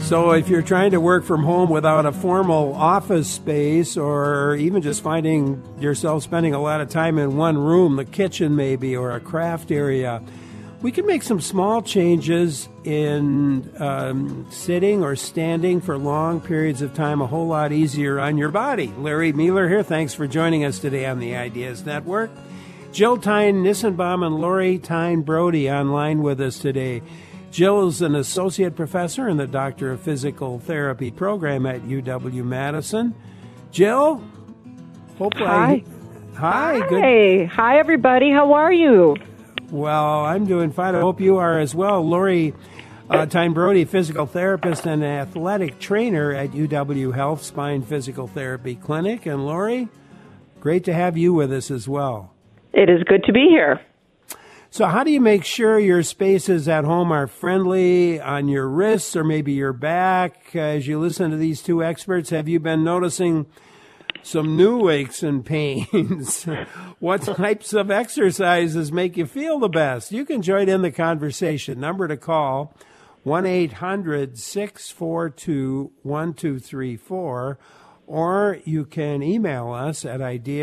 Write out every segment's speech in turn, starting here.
So if you're trying to work from home without a formal office space, or even just finding yourself spending a lot of time in one room, the kitchen maybe, or a craft area, we can make some small changes in sitting or standing for long periods of time a whole lot easier on your body. Larry Mueller here. Thanks for joining us today on the Ideas Network. Jill Tyne-Nissenbaum and Lori Tyne-Brody online with us today. Jill is an associate professor in the Doctor of Physical Therapy program at UW-Madison. Jill? Hi. Hi. Good. Hi, everybody. How are you? Well, I'm doing fine. I hope you are as well. Lori Tyne-Brody, physical therapist and athletic trainer at UW Health Spine Physical Therapy Clinic. And Lori, great to have you with us as well. It is good to be here. So how do you make sure your spaces at home are friendly on your wrists or maybe your back? As you listen to these two experts, have you been noticing some new aches and pains? What types of exercises make you feel the best? You can join in the conversation. Number to call, 1-800-642-1234, or you can email us at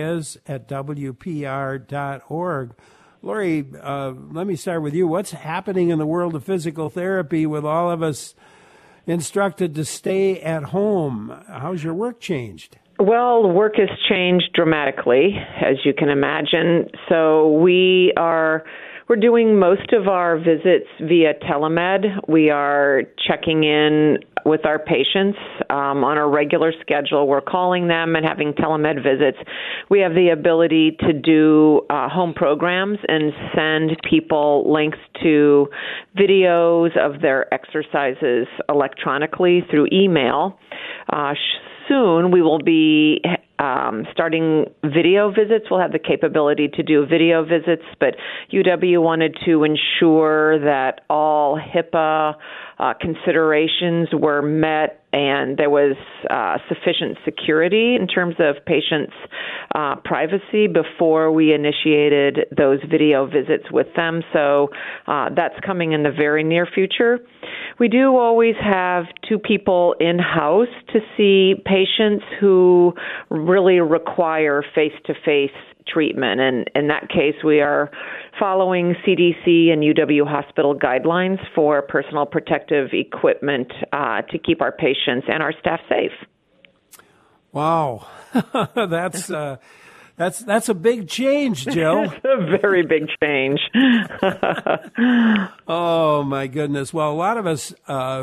ideas@wpr.org. Lori, let me start with you. What's happening in the world of physical therapy with all of us instructed to stay at home? How's your work changed? Well, work has changed dramatically, as you can imagine. So we're doing most of our visits via telemed. We are checking in with our patients on a regular schedule. We're calling them and having telemed visits. We have the ability to do home programs and send people links to videos of their exercises electronically through email. Soon we will be starting video visits. We'll have the capability to do video visits, but UW wanted to ensure that all HIPAA considerations were met and there was sufficient security in terms of patients' privacy before we initiated those video visits with them. So that's coming in the very near future. We do always have two people in-house to see patients who really require face-to-face treatment. And in that case, we are following CDC and UW hospital guidelines for personal protective equipment to keep our patients and our staff safe. Wow. That's a big change, Jill. It's a very big change. Oh, my goodness. Well, a lot of us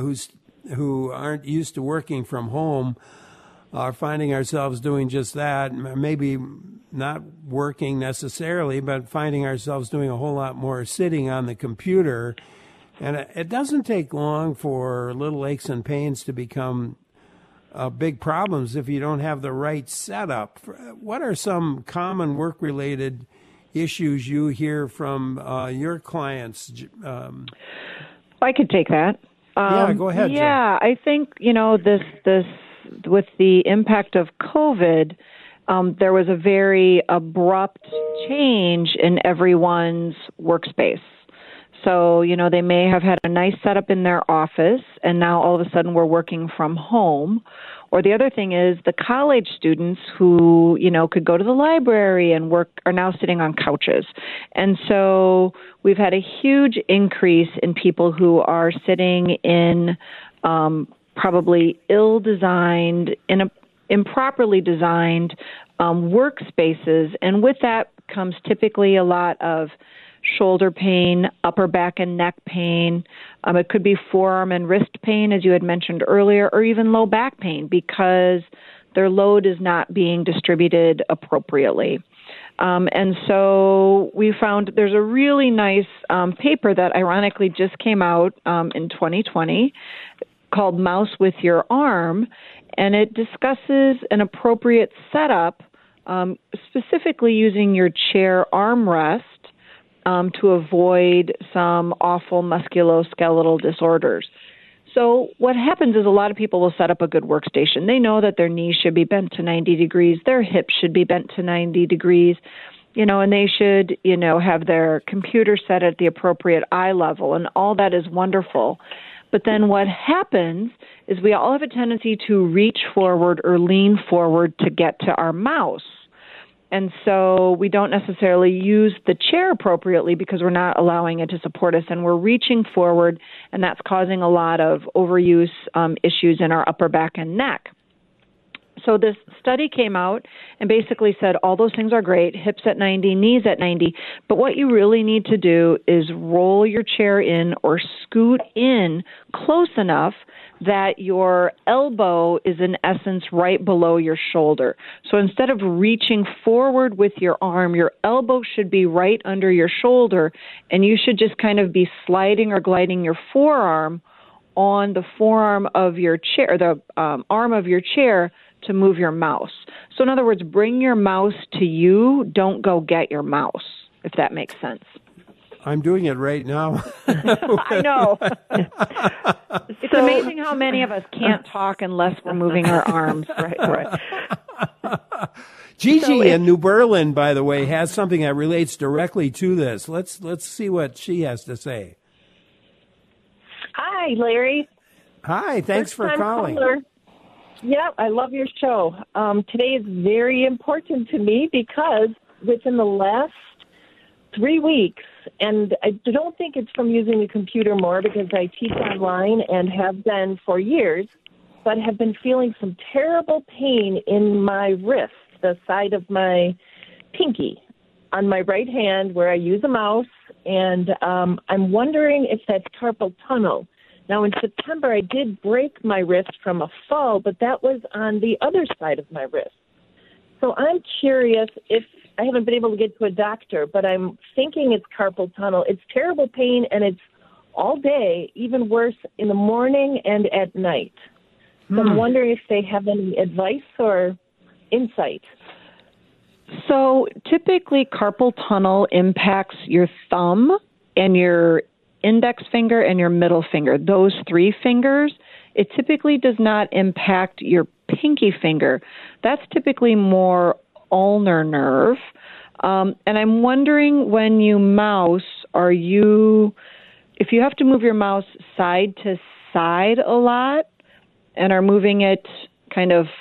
who aren't used to working from home are finding ourselves doing just that, maybe not working necessarily, but finding ourselves doing a whole lot more sitting on the computer. And it doesn't take long for little aches and pains to become big problems if you don't have the right setup. What are some common work-related issues you hear from your clients? I could take that. Yeah, go ahead. Yeah, Jill. I think, this with the impact of COVID, there was a very abrupt change in everyone's workspace. So, they may have had a nice setup in their office, and now all of a sudden we're working from home. Or the other thing is the college students who, could go to the library and work are now sitting on couches. And so we've had a huge increase in people who are sitting in probably ill-designed, improperly designed workspaces. And with that comes typically a lot of shoulder pain, upper back and neck pain. It could be forearm and wrist pain, as you had mentioned earlier, or even low back pain because their load is not being distributed appropriately. And so we found there's a really nice paper that ironically just came out in 2020 called Mouse with Your Arm, and it discusses an appropriate setup, specifically using your chair armrest to avoid some awful musculoskeletal disorders. So what happens is a lot of people will set up a good workstation. They know that their knees should be bent to 90 degrees, their hips should be bent to 90 degrees, and they should, have their computer set at the appropriate eye level, and all that is wonderful. But then what happens is we all have a tendency to reach forward or lean forward to get to our mouse. And so we don't necessarily use the chair appropriately because we're not allowing it to support us, and we're reaching forward, and that's causing a lot of overuse issues in our upper back and neck. So this study came out and basically said all those things are great, hips at 90, knees at 90, but what you really need to do is roll your chair in or scoot in close enough that your elbow is in essence right below your shoulder. So instead of reaching forward with your arm, your elbow should be right under your shoulder, and you should just kind of be sliding or gliding your forearm on the forearm of your chair, the arm of your chair, to move your mouse. So in other words, bring your mouse to you, don't go get your mouse, if that makes sense. I'm doing it right now. I know. It's amazing how many of us can't talk unless we're moving our arms. Right. Gigi in New Berlin, by the way, has something that relates directly to this. Let's see what she has to say. Hi, Larry. Hi, thanks for calling. Caller. Yeah, I love your show. Today is very important to me because within the last 3 weeks, and I don't think it's from using the computer more because I teach online and have been for years, but have been feeling some terrible pain in my wrist, the side of my pinky on my right hand where I use a mouse, and I'm wondering if that's carpal tunnel. Now, in September, I did break my wrist from a fall, but that was on the other side of my wrist. So I'm curious if I haven't been able to get to a doctor, but I'm thinking it's carpal tunnel. It's terrible pain, and it's all day, even worse in the morning and at night. So I'm wondering if they have any advice or insight. So typically carpal tunnel impacts your thumb and your index finger and your middle finger, those 3 fingers. It typically does not impact your pinky finger. That's typically more ulnar nerve. And I'm wondering when you mouse, if you have to move your mouse side to side a lot and are moving it kind of,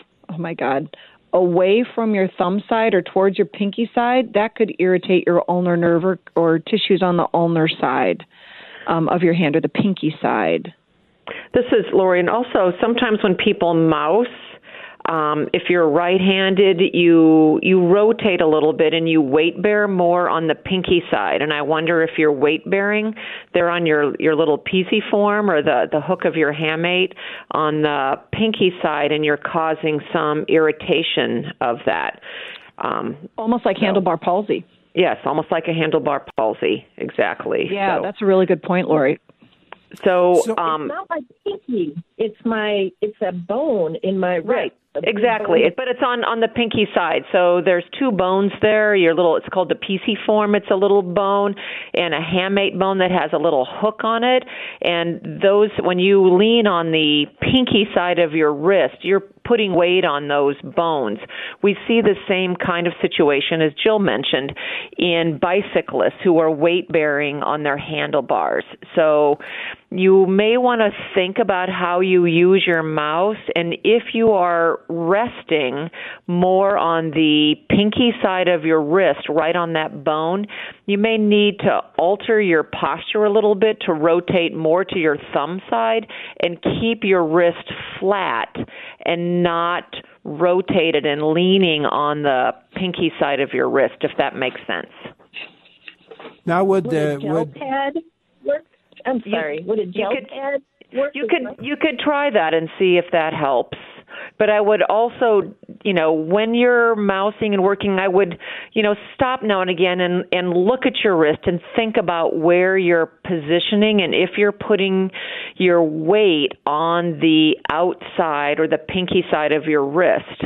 away from your thumb side or towards your pinky side, that could irritate your ulnar nerve or tissues on the ulnar side of your hand or the pinky side. This is Lori, and also sometimes when people mouse, if you're right-handed, you rotate a little bit and you weight bear more on the pinky side. And I wonder if you're weight bearing there on your little pisiform or the hook of your hamate on the pinky side, and you're causing some irritation of that. Almost like handlebar palsy. Yes, almost like a handlebar palsy. Exactly. Yeah, so that's a really good point, Lori. So it's not my pinky. It's a bone in my wrist. Right. Exactly. But it's on the pinky side. So there's 2 bones there. It's called the pisiform. It's a little bone, and a hamate bone that has a little hook on it. And those, when you lean on the pinky side of your wrist, you're putting weight on those bones. We see the same kind of situation, as Jill mentioned, in bicyclists who are weight-bearing on their handlebars. So you may want to think about how you use your mouse, and if you are resting more on the pinky side of your wrist, right on that bone, you may need to alter your posture a little bit to rotate more to your thumb side and keep your wrist flat and not rotated and leaning on the pinky side of your wrist, if that makes sense. Now, would pad work? I'm sorry. Would a gel pad work? You could try that and see if that helps. But I would also, when you're mousing and working, I would, stop now and again and look at your wrist and think about where you're positioning and if you're putting your weight on the outside or the pinky side of your wrist.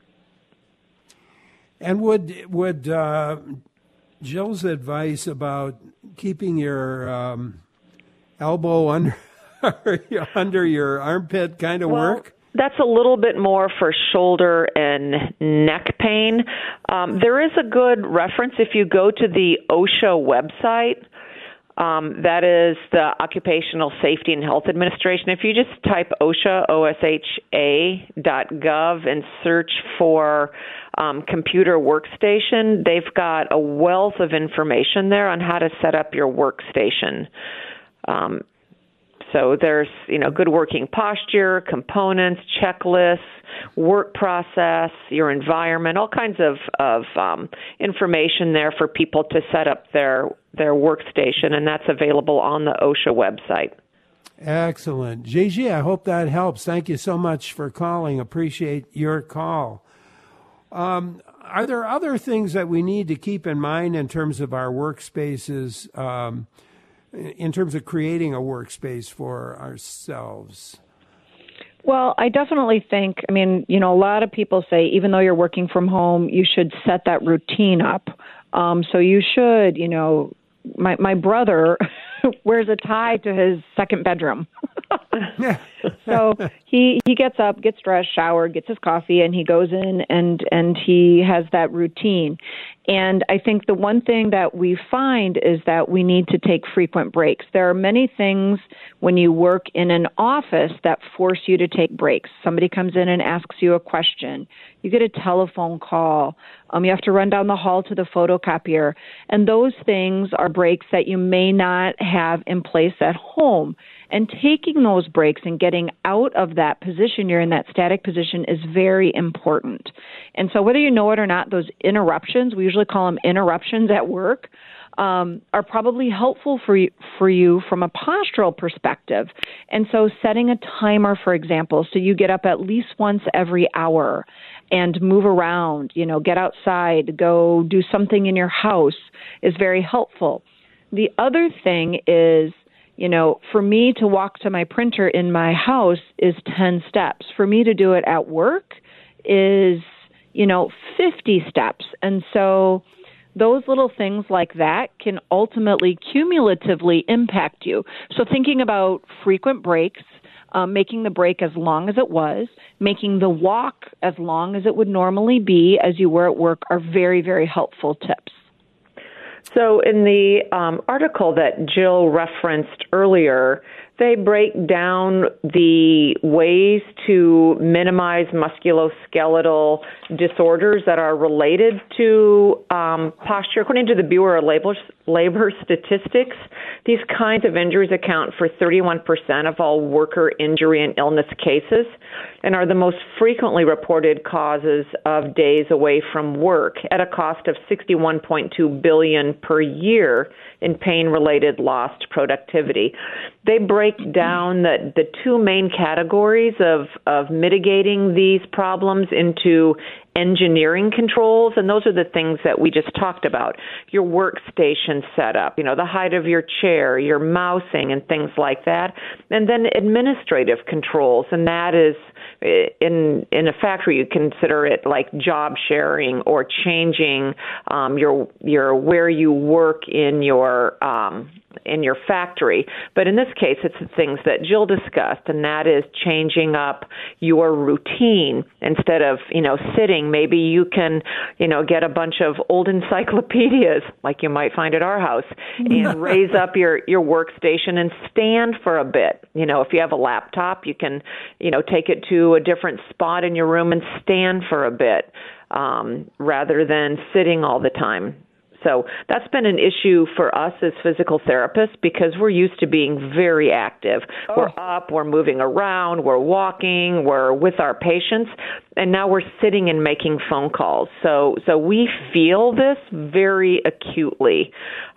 And would Jill's advice about keeping your elbow under your armpit kind of work? That's a little bit more for shoulder and neck pain. There is a good reference if you go to the OSHA website. That is the Occupational Safety and Health Administration. If you just type OSHA, OSHA.gov, and search for computer workstation, they've got a wealth of information there on how to set up your workstation. So there's, good working posture, components, checklists, work process, your environment, all kinds of information there for people to set up their workstation, and that's available on the OSHA website. Excellent. Gigi, I hope that helps. Thank you so much for calling. Appreciate your call. Are there other things that we need to keep in mind in terms of our workspaces, in terms of creating a workspace for ourselves? Well, I definitely think, a lot of people say even though you're working from home, you should set that routine up. So you should, my brother wears a tie to his second bedroom. So he gets up, gets dressed, showered, gets his coffee, and he goes in and he has that routine. And I think the one thing that we find is that we need to take frequent breaks. There are many things when you work in an office that force you to take breaks. Somebody comes in and asks you a question. You get a telephone call. You have to run down the hall to the photocopier. And those things are breaks that you may not have in place at home. And taking those breaks and getting out of that position, you're in that static position, is very important. And so whether you know it or not, those interruptions, we usually call them interruptions at work, are probably helpful for you from a postural perspective. And so setting a timer, for example, so you get up at least once every hour and move around, get outside, go do something in your house is very helpful. The other thing is, for me to walk to my printer in my house is 10 steps. For me to do it at work is, 50 steps. And so those little things like that can ultimately cumulatively impact you. So thinking about frequent breaks, making the break as long as it was, making the walk as long as it would normally be as you were at work are very, very helpful tips. So in the article that Jill referenced earlier, they break down the ways to minimize musculoskeletal disorders that are related to posture. According to the Bureau of Labor Statistics, these kinds of injuries account for 31% of all worker injury and illness cases and are the most frequently reported causes of days away from work at a cost of $61.2 billion per year in pain-related lost productivity. They break down the two main categories of mitigating these problems into engineering controls, and those are the things that we just talked about. Your workstation setup, the height of your chair, your mousing, and things like that. And then administrative controls, and that is in a factory, you consider it like job sharing or changing your where you work in your factory. But in this case, it's the things that Jill discussed, and that is changing up your routine. Instead of, sitting, maybe you can, get a bunch of old encyclopedias like you might find at our house and raise up your workstation and stand for a bit. If you have a laptop, you can, take it to a different spot in your room and stand for a bit rather than sitting all the time. So that's been an issue for us as physical therapists because we're used to being very active. Oh. We're up, we're moving around, we're walking, we're with our patients, and now we're sitting and making phone calls. So we feel this very acutely.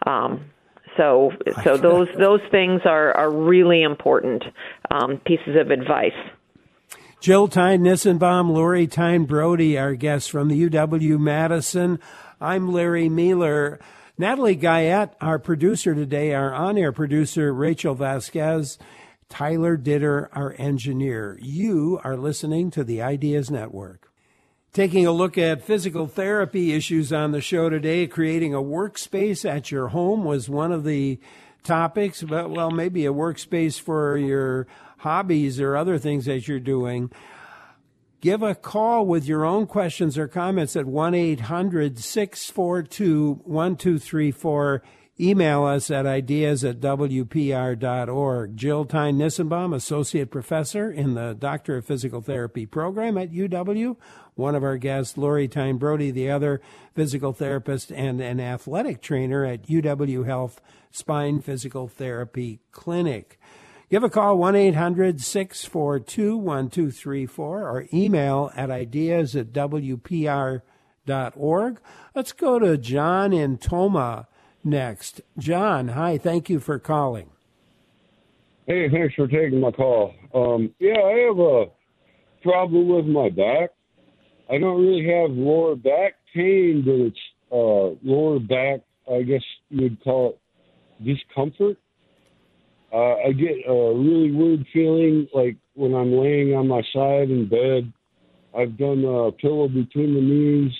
So those things are really important pieces of advice. Jill Tyne-Nissenbaum, Lori Tyne-Brody, our guests from the UW-Madison. I'm Larry Mueller. Natalie Guyette, our producer today, our on-air producer, Rachel Vasquez, Tyler Ditter, our engineer. You are listening to the Ideas Network. Taking a look at physical therapy issues on the show today, creating a workspace at your home was one of the topics, but well, maybe a workspace for your hobbies or other things that you're doing. Give a call with your own questions or comments at 1-800-642-1234. email us at ideas@wpr.org. Jill Tyne-Nissenbaum, Associate Professor in the Doctor of Physical Therapy program at UW. One of our guests, Lori Tyne-Brody, the other physical therapist and an athletic trainer at UW Health Spine Physical Therapy Clinic. Give a call, 1-800-642-1234, or email at ideas@wpr.org. Let's go to John in Tomah next. John, hi, thank you for calling. Hey, thanks for taking my call. I have a problem with my back. I don't really have lower back pain, but it's lower back, I guess you would call it discomfort. I get a really weird feeling like when I'm laying on my side in bed. I've done a pillow between the knees,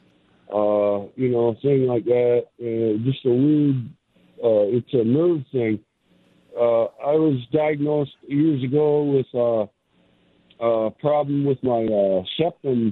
thing like that. Just a weird, it's a nerve thing. I was diagnosed years ago with a problem with my septum,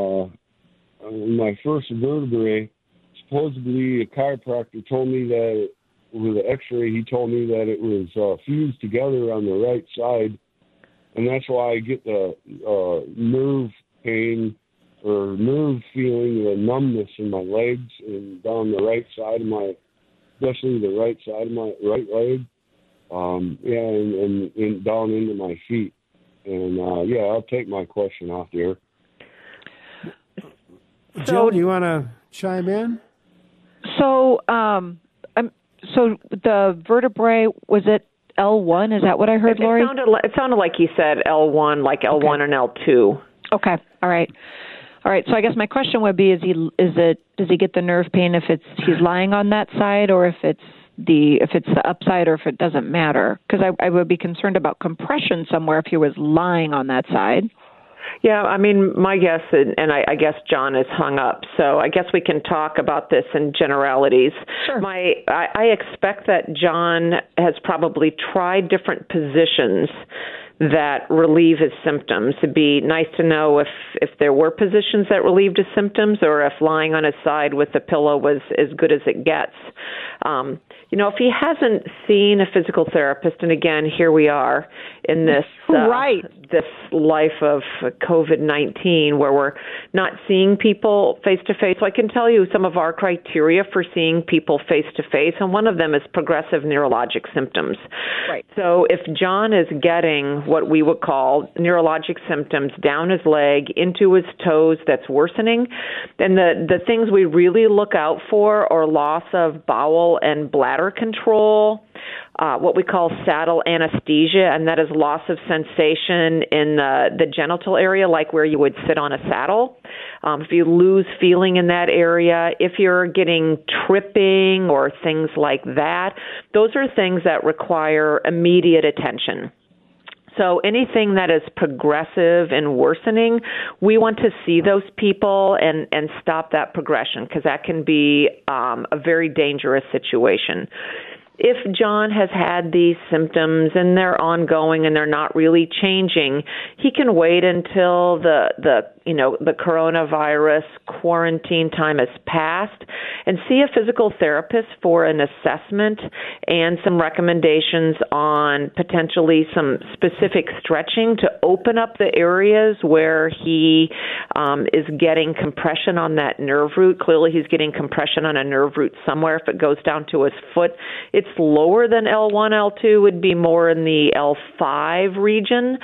my first vertebrae. Supposedly, a chiropractor told me that with an x-ray, he told me that it was fused together on the right side, and that's why I get the nerve pain or nerve feeling, the numbness in my legs and down the right side of my, especially the right side of my right leg, and down into my feet. And I'll take my question off there. Jill, do you want to chime in? So, so the vertebrae, was it L1? Is that what I heard, Lori? It sounded like you said L1, like L1 and L2. Okay. All right. So I guess my question would be: does he get the nerve pain if he's lying on that side, or if it's the upside, or if it doesn't matter? Because I would be concerned about compression somewhere if he was lying on that side. Yeah, I mean, my guess, and I guess John is hung up, so I guess we can talk about this in generalities. Sure. I expect that John has probably tried different positions that relieve his symptoms. It'd be nice to know if there were positions that relieved his symptoms, or if lying on his side with the pillow was as good as it gets. If he hasn't seen a physical therapist, and again, here we are in this this life of COVID-19 where we're not seeing people face-to-face. So I can tell you some of our criteria for seeing people face-to-face, and one of them is progressive neurologic symptoms. Right. So if John is getting what we would call neurologic symptoms down his leg, into his toes that's worsening, then the things we really look out for are loss of bowel and bladder control, what we call saddle anesthesia, and that is loss of sensation in the genital area, like where you would sit on a saddle. If you lose feeling in that area, if you're getting tripping or things like that, those are things that require immediate attention. So anything that is progressive and worsening, we want to see those people and stop that progression, because that can be a very dangerous situation. If John has had these symptoms and they're ongoing and they're not really changing, he can wait until the coronavirus quarantine time has passed and see a physical therapist for an assessment and some recommendations on potentially some specific stretching to open up the areas where he is getting compression on that nerve root. Clearly, he's getting compression on a nerve root somewhere. If it goes down to his foot, it's lower than L1, L2, would be more in the L5 region.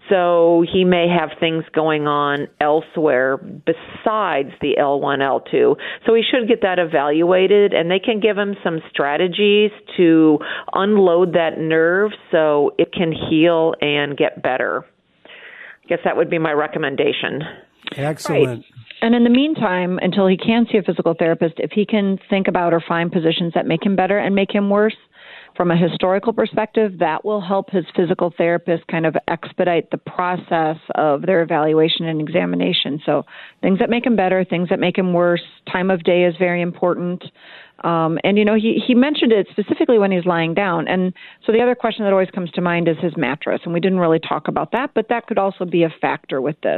So he may have things going on elsewhere besides the L1, L2. So he should get that evaluated, and they can give him some strategies to unload that nerve so it can heal and get better. I guess that would be my recommendation. Excellent. Right. And in the meantime, until he can see a physical therapist, if he can think about or find positions that make him better and make him worse, from a historical perspective, that will help his physical therapist kind of expedite the process of their evaluation and examination. So things that make him better, things that make him worse, time of day is very important. He mentioned it specifically when he's lying down. And so the other question that always comes to mind is his mattress. And we didn't really talk about that, but that could also be a factor with this.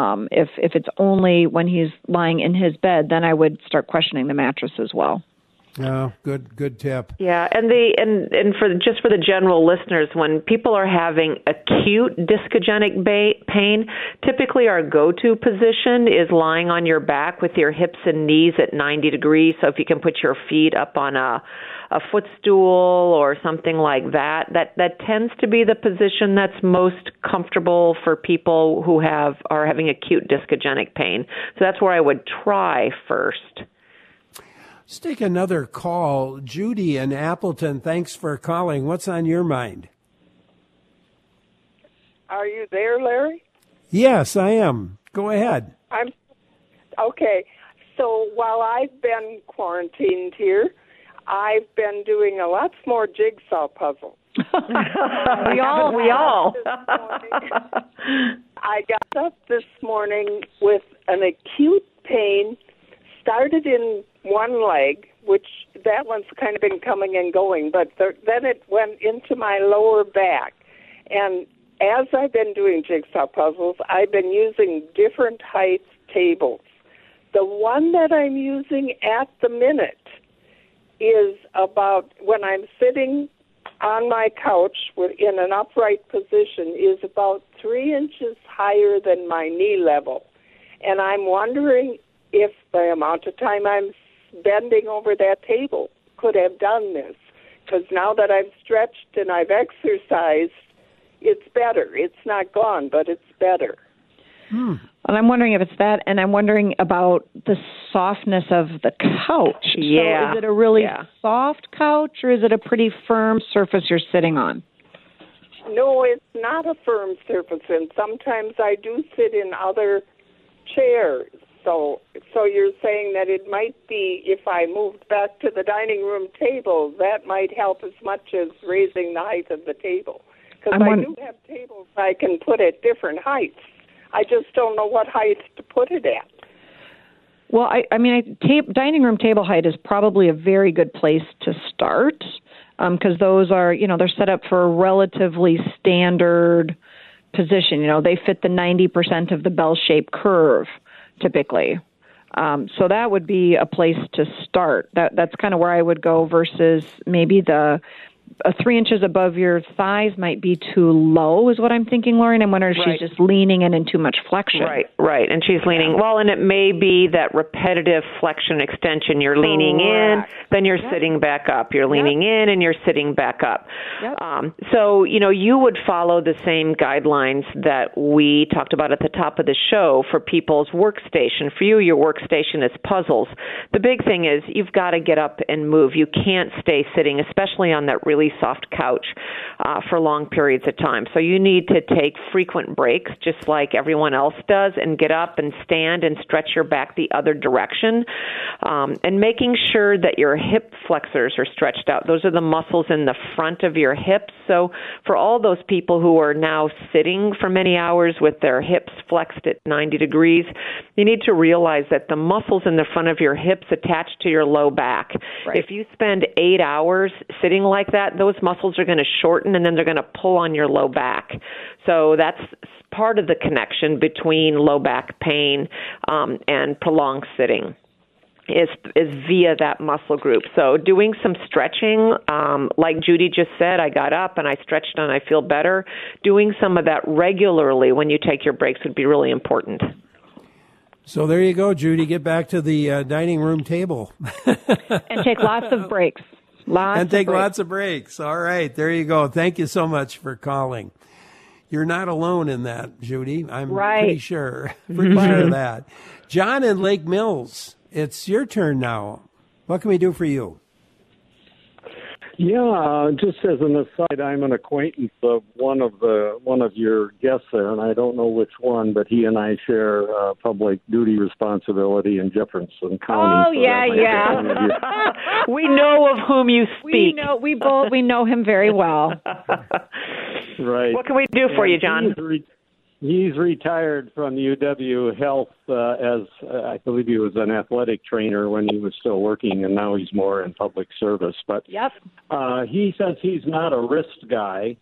If it's only when he's lying in his bed, then I would start questioning the mattress as well. Oh, good tip. Yeah, and for the general listeners, when people are having acute discogenic pain, typically our go-to position is lying on your back with your hips and knees at 90 degrees. So if you can put your feet up on a footstool or something like that, that tends to be the position that's most comfortable for people who are having acute discogenic pain. So that's where I would try first. Let's take another call. Judy in Appleton, thanks for calling. What's on your mind? Are you there, Larry? Yes, I am. Go ahead. I'm okay. So while I've been quarantined here, I've been doing a lot more jigsaw puzzles. We all. I got up this morning with an acute pain, started in one leg, which that one's kind of been coming and going, but then it went into my lower back. And as I've been doing jigsaw puzzles, I've been using different height tables. The one that I'm using at the minute is about, when I'm sitting on my couch in an upright position, is about 3 inches higher than my knee level. And I'm wondering if the amount of time I'm bending over that table could have done this. Because now that I've stretched and I've exercised, it's better. It's not gone, but it's better. And I'm wondering if it's that, and I'm wondering about the softness of the couch. Yeah. So is it a really soft couch, or is it a pretty firm surface you're sitting on? No, it's not a firm surface, and sometimes I do sit in other chairs. So you're saying that it might be, if I moved back to the dining room table, that might help as much as raising the height of the table. Because I do have tables I can put at different heights. I just don't know what height to put it at. Well, dining room table height is probably a very good place to start, because those are, they're set up for a relatively standard position. They fit the 90% of the bell-shaped curve, typically. So that would be a place to start. That's kind of where I would go versus maybe 3 inches above your thighs might be too low, is what I'm thinking, Lauren. I'm wondering if she's just leaning in too much flexion. Right. And she's leaning. Well, and it may be that repetitive flexion extension. You're leaning in, then you're sitting back up. You're leaning in, and you're sitting back up. Yep. So, you would follow the same guidelines that we talked about at the top of the show for people's workstation. For you, your workstation is puzzles. The big thing is you've got to get up and move. You can't stay sitting, especially on that really soft couch for long periods of time. So you need to take frequent breaks, just like everyone else does, and get up and stand and stretch your back the other direction, and making sure that your hip flexors are stretched out. Those are the muscles in the front of your hips. So for all those people who are now sitting for many hours with their hips flexed at 90 degrees, you need to realize that the muscles in the front of your hips attach to your low back. Right. If you spend 8 hours sitting like that, those muscles are going to shorten, and then they're going to pull on your low back. So that's part of the connection between low back pain and prolonged sitting is via that muscle group. So doing some stretching, like Judy just said, I got up and I stretched and I feel better. Doing some of that regularly when you take your breaks would be really important. So there you go, Judy. Get back to the dining room table. And take lots of breaks. Lots of breaks. All right. There you go. Thank you so much for calling. You're not alone in that, Judy. I'm pretty sure. Pretty sure of that. John in Lake Mills, it's your turn now. What can we do for you? Yeah, just as an aside, I'm an acquaintance of one of your guests there, and I don't know which one, but he and I share public duty responsibility in Jefferson County. Oh, yeah. We know of whom you speak. We know him very well. Right. What can we do for you, John? He's retired from UW Health as I believe he was an athletic trainer when he was still working, and now he's more in public service. But he says he's not a wrist guy.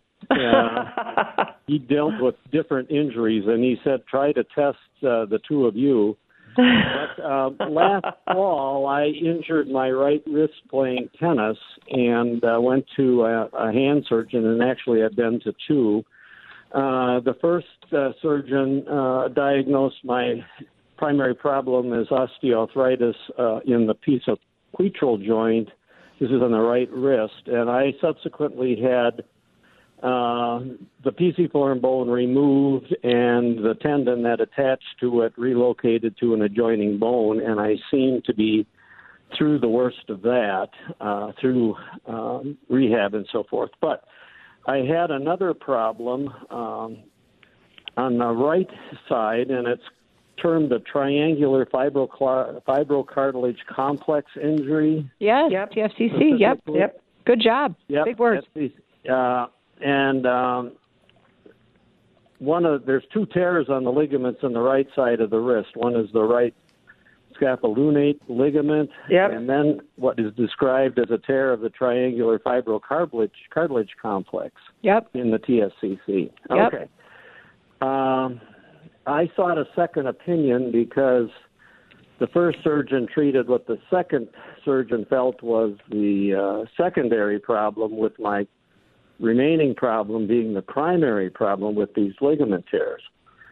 He dealt with different injuries, and he said try to test the two of you But last fall, I injured my right wrist playing tennis and went to a hand surgeon, and actually I've been to two. The first surgeon diagnosed my primary problem as osteoarthritis in the pizzoquetral joint. This is on the right wrist, and I subsequently had the pisiform bone removed and the tendon that attached to it relocated to an adjoining bone, and I seem to be through the worst of that through rehab and so forth. But I had another problem on the right side, and it's termed a triangular fibrocartilage complex injury. Yes, yep. TFCC. Yep. Good job. Yep. Big words. And there's two tears on the ligaments on the right side of the wrist. One is the right scapulonate ligament, and then what is described as a tear of the triangular fibrocartilage complex in the TFCC. Yep. Okay. I sought a second opinion because the first surgeon treated what the second surgeon felt was the secondary problem, with my remaining problem being the primary problem with these ligament tears.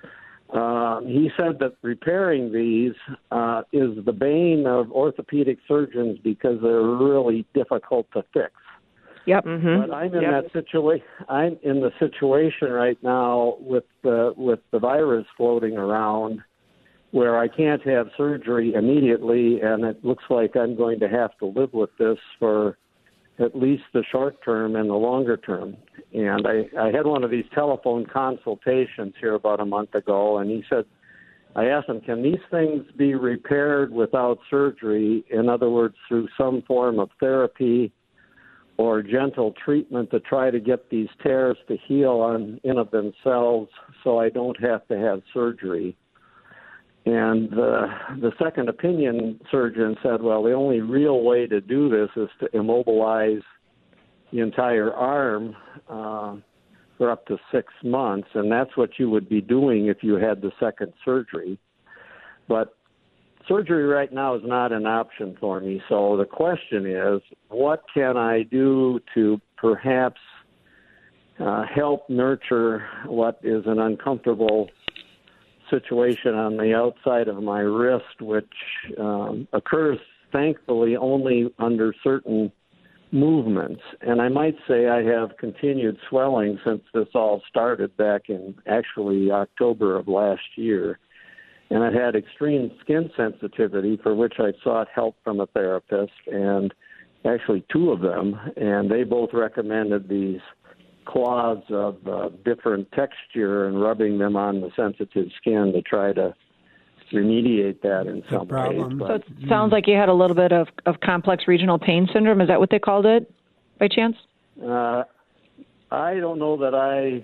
He said that repairing these is the bane of orthopedic surgeons because they're really difficult to fix. Yep. Mm-hmm. But I'm in that situation. I'm in the situation right now with the virus floating around, where I can't have surgery immediately, and it looks like I'm going to have to live with this for at least the short term and the longer term. And I had one of these telephone consultations here about a month ago, and he said, I asked him, can these things be repaired without surgery? In other words, through some form of therapy or gentle treatment to try to get these tears to heal in of themselves so I don't have to have surgery. And the second opinion surgeon said, well, the only real way to do this is to immobilize the entire arm for up to 6 months, and that's what you would be doing if you had the second surgery. But surgery right now is not an option for me. So the question is, what can I do to perhaps help nurture what is an uncomfortable situation on the outside of my wrist, which occurs, thankfully, only under certain movements. And I might say I have continued swelling since this all started back in actually October of last year. And I've had extreme skin sensitivity, for which I sought help from a therapist, and actually two of them, and they both recommended these cloths of different texture and rubbing them on the sensitive skin to try to remediate that in some way. So it sounds like you had a little bit of complex regional pain syndrome. Is that what they called it, by chance? I don't know that I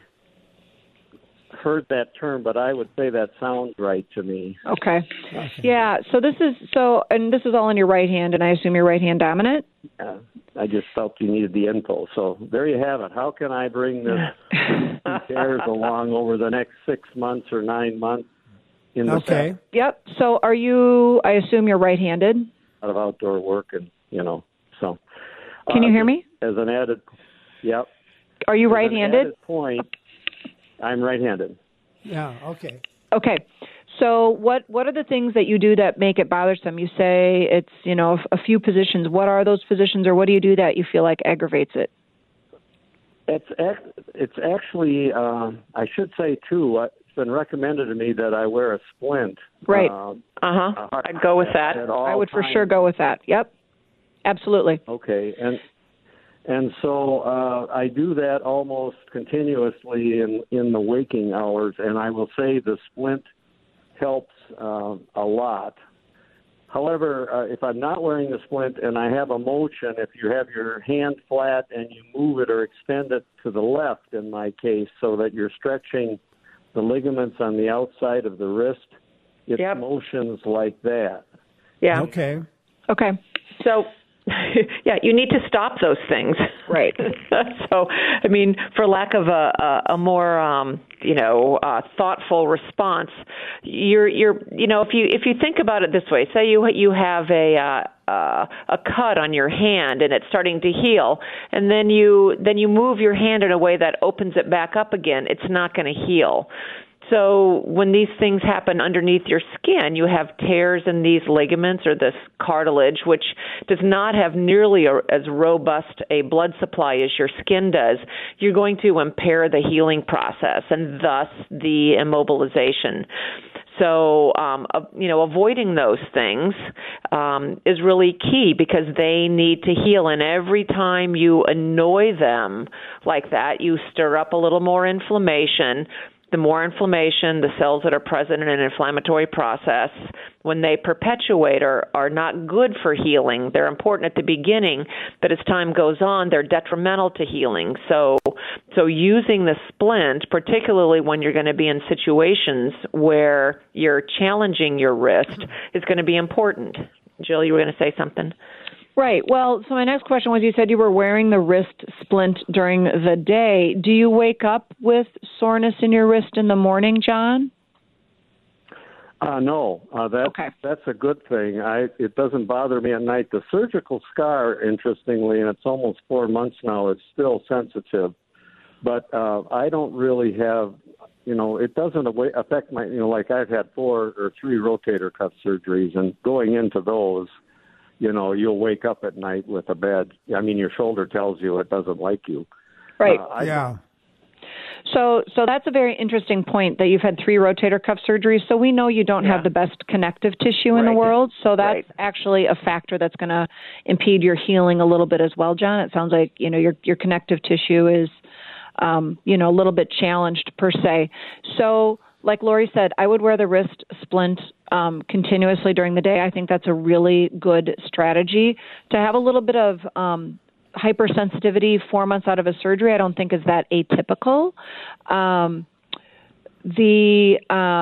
heard that term, but I would say that sounds right to me. Okay. Yeah. So this is all in your right hand, and I assume you're right hand dominant. I just felt you needed the info. So there you have it. How can I bring this tears along over the next 6 months or 9 months? Okay. Yep. So are you? I assume you're right-handed. A lot of outdoor work, and so. Can you hear me? As an added, yep. Are you right-handed? An added point. I'm right-handed. Yeah, okay. Okay. So what are the things that you do that make it bothersome? You say it's, a few positions. What are those positions, or what do you do that you feel like aggravates it? It's actually, I should say, too, it's been recommended to me that I wear a splint. Right. I'd go with that. I would for sure go with that. Yep. Absolutely. Okay. And so I do that almost continuously in the waking hours, and I will say the splint helps a lot. However, if I'm not wearing the splint and I have a motion, if you have your hand flat and you move it or extend it to the left, in my case, so that you're stretching the ligaments on the outside of the wrist, it's motions like that. Yeah. Okay. Okay. So yeah, you need to stop those things. Right. So, I mean, for lack of a more thoughtful response, you're if you think about it this way, say you have a cut on your hand and it's starting to heal, and then you move your hand in a way that opens it back up again, it's not going to heal. So when these things happen underneath your skin, you have tears in these ligaments or this cartilage, which does not have nearly as robust a blood supply as your skin does. You're going to impair the healing process and thus the immobilization. So, avoiding those things is really key because they need to heal. And every time you annoy them like that, you stir up a little more inflammation. The more inflammation, the cells that are present in an inflammatory process, when they perpetuate, are not good for healing. They're important at the beginning, but as time goes on, they're detrimental to healing. So using the splint, particularly when you're going to be in situations where you're challenging your wrist, is going to be important. Jill, you were going to say something? Right. Well, so my next question was, you said you were wearing the wrist splint during the day. Do you wake up with soreness in your wrist in the morning, John? No. That's a good thing. It doesn't bother me at night. The surgical scar, interestingly, and it's almost 4 months now, is still sensitive. But I don't really have, it doesn't affect my, like I've had 4 or 3 rotator cuff surgeries, and going into those, you'll wake up at night with your shoulder tells you it doesn't like you. Right. Yeah. So that's a very interesting point that you've had 3 rotator cuff surgeries. So we know you don't have the best connective tissue in the world. So that's actually a factor that's going to impede your healing a little bit as well, John. It sounds like, your connective tissue is, a little bit challenged per se. So like Lori said, I would wear the wrist splint continuously during the day. I think that's a really good strategy. To have a little bit of hypersensitivity 4 months out of a surgery, I don't think is that atypical. The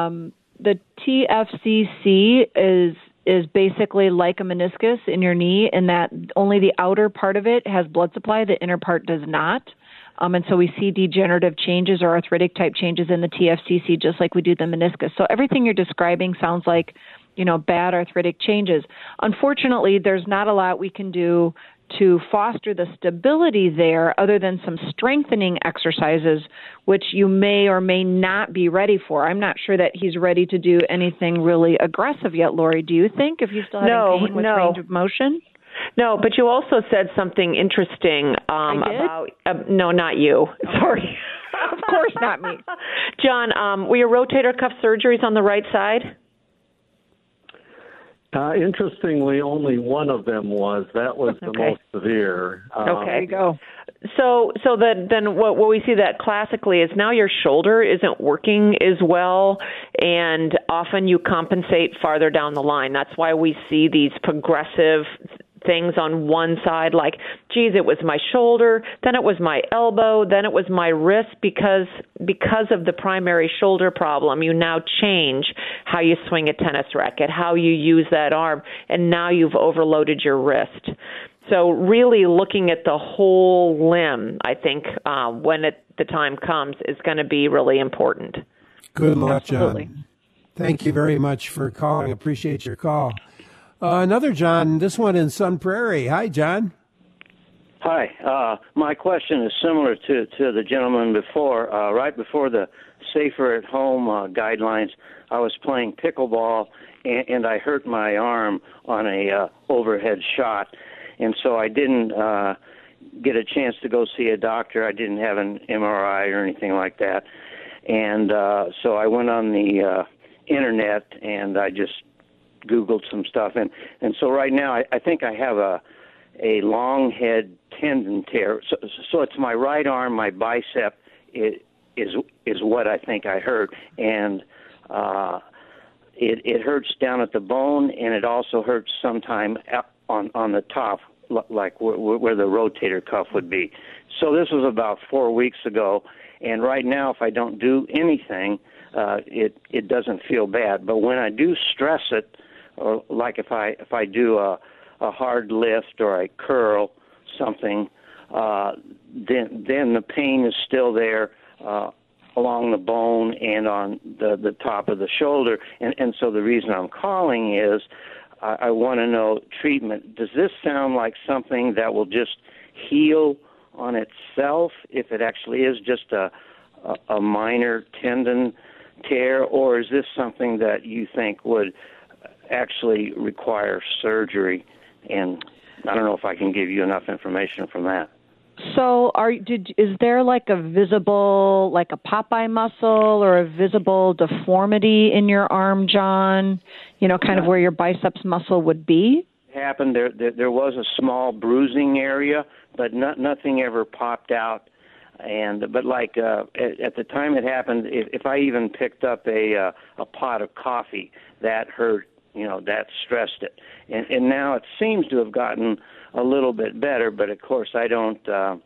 TFCC is basically like a meniscus in your knee in that only the outer part of it has blood supply, the inner part does not. And so we see degenerative changes or arthritic type changes in the TFCC just like we do the meniscus. So everything you're describing sounds like, bad arthritic changes. Unfortunately, there's not a lot we can do to foster the stability there other than some strengthening exercises, which you may or may not be ready for. I'm not sure that he's ready to do anything really aggressive yet, Lori. Do you think, if he's still having pain with range of motion? No, but you also said something interesting about no, not you. Sorry. Of course not me. John, were your rotator cuff surgeries on the right side? Interestingly, only one of them was. That was the most severe. Okay, there you go. So then what we see that classically is now your shoulder isn't working as well, and often you compensate farther down the line. That's why we see these progressive things on one side, like, geez, it was my shoulder, then it was my elbow, then it was my wrist, because of the primary shoulder problem. You now change how you swing a tennis racket, how you use that arm, and now you've overloaded your wrist. So really looking at the whole limb, I think, when the time comes, is going to be really important. Good luck, John. Absolutely. Thank you very much for calling. Appreciate your call. Another John, this one in Sun Prairie. Hi, John. Hi. My question is similar to the gentleman before. Right before the Safer at Home guidelines, I was playing pickleball, and I hurt my arm on a overhead shot. And so I didn't get a chance to go see a doctor. I didn't have an MRI or anything like that. And so I went on the internet, and I just Googled some stuff. And so right now I think I have a long head tendon tear. So it's my right arm, my bicep is what I think I hurt. And it hurts down at the bone, and it also hurts sometime on the top, like where the rotator cuff would be. So this was about 4 weeks ago, and right now if I don't do anything, it doesn't feel bad. But when I do stress it, or like if I do a a hard lift or I curl something, then the pain is still there along the bone and on the top of the shoulder. And so the reason I'm calling is I want to know treatment. Does this sound like something that will just heal on itself if it actually is just a minor tendon tear, or is this something that you think would actually require surgery? And I don't know if I can give you enough information from that. So, is there like a visible, like a Popeye muscle or a visible deformity in your arm, John? You know, kind of where your biceps muscle would be? Happened there was a small bruising area, but nothing ever popped out. But like at the time it happened, if I even picked up a pot of coffee, that hurt. You know, that stressed it. And now it seems to have gotten a little bit better, but of course I don't.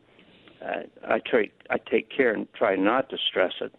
I take care and try not to stress it.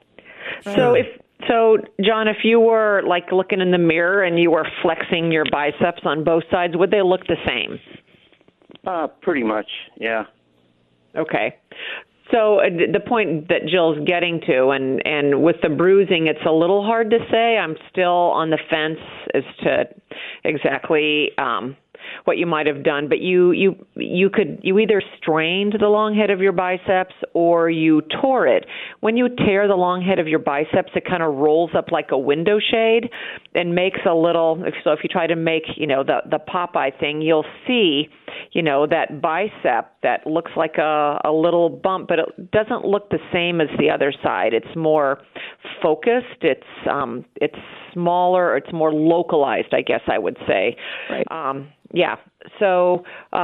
So John, if you were like looking in the mirror and you were flexing your biceps on both sides, would they look the same? Pretty much, yeah. Okay. So the point that Jill's getting to, and with the bruising, it's a little hard to say. I'm still on the fence as to exactly what you might have done, but you either strained the long head of your biceps or you tore it. When you tear the long head of your biceps, it kind of rolls up like a window shade and makes a little. So if you try to make the Popeye thing, you'll see that bicep that looks like a little bump, but it doesn't look the same as the other side. It's more focused. It's smaller. It's more localized, I guess I would say. Right. Yeah. So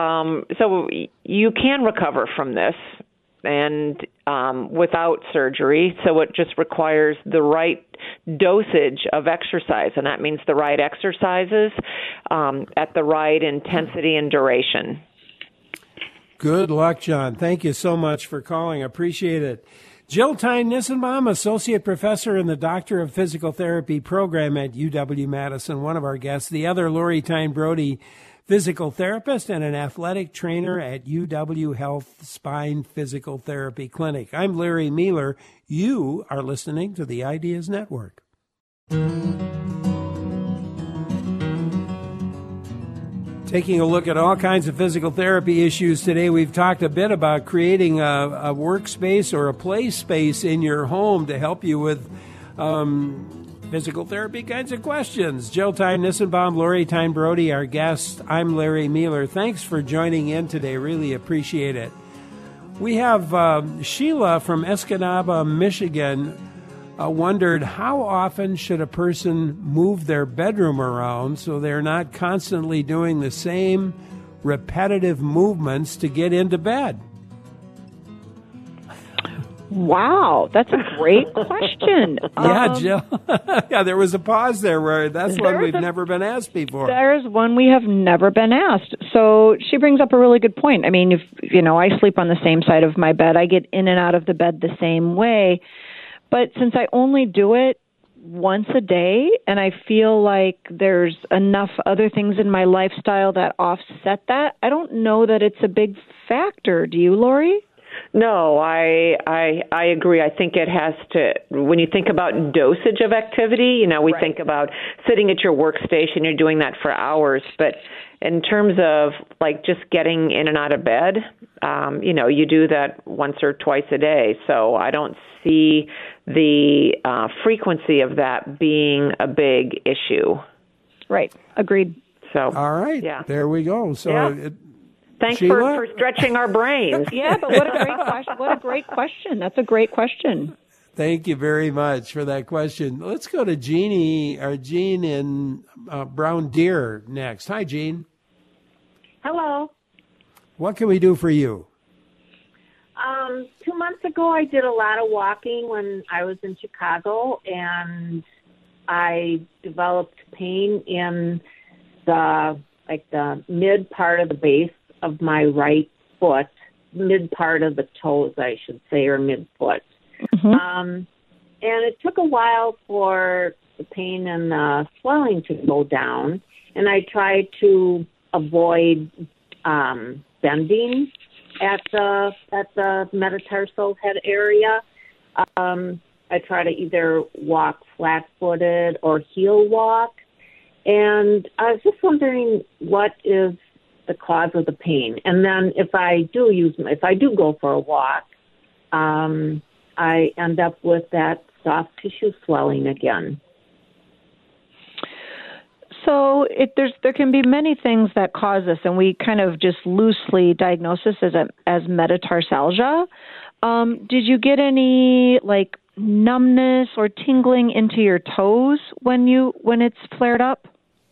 you can recover from this and without surgery. So it just requires the right dosage of exercise, and that means the right exercises at the right intensity and duration. Good luck, John. Thank you so much for calling. I appreciate it. Jill Tyne-Nissenbaum, Associate Professor in the Doctor of Physical Therapy program at UW-Madison, one of our guests. The other, Lori Tyne-Brody, physical therapist and an athletic trainer at UW Health Spine Physical Therapy Clinic. I'm Larry Mueller. You are listening to the Ideas Network. Taking a look at all kinds of physical therapy issues today, we've talked a bit about creating a workspace or a play space in your home to help you with physical therapy kinds of questions. Jill Tyne-Nissenbaum, Lori Tyne-Brody, our guests. I'm Larry Mueller. Thanks for joining in today. Really appreciate it. We have Sheila from Escanaba, Michigan, wondered how often should a person move their bedroom around so they're not constantly doing the same repetitive movements to get into bed? Wow, that's a great question. Yeah, Jill. Yeah, there was a pause there where that's one we've never been asked before. There's one we have never been asked. So she brings up a really good point. I mean, if I sleep on the same side of my bed, I get in and out of the bed the same way. But since I only do it once a day, and I feel like there's enough other things in my lifestyle that offset that, I don't know that it's a big factor. Do you, Lori? No, I agree. I think it has to, when you think about dosage of activity, we Right. think about sitting at your workstation, you're doing that for hours. But in terms of like just getting in and out of bed, you do that once or twice a day. So I don't see the frequency of that being a big issue. Right. Agreed. So all right. Yeah. There we go. So yeah. Thanks Sheila? for stretching our brains. Yeah, but what a great question. What a great question. That's a great question. Thank you very much for that question. Let's go to Jean in Brown Deer next. Hi, Jean. Hello. What can we do for you? 2 months ago, I did a lot of walking when I was in Chicago, and I developed pain in the mid part of the base of my right foot, mid part of the toes, I should say, or mid-foot. Mm-hmm. And it took a while for the pain and the swelling to go down, and I tried to avoid bending at the metatarsal head area. I try to either walk flat-footed or heel walk. And I was just wondering what is the cause of the pain. And then if I do go for a walk, I end up with that soft tissue swelling again. So there can be many things that cause this, and we kind of just loosely diagnose this as metatarsalgia. Did you get any like numbness or tingling into your toes when it's flared up?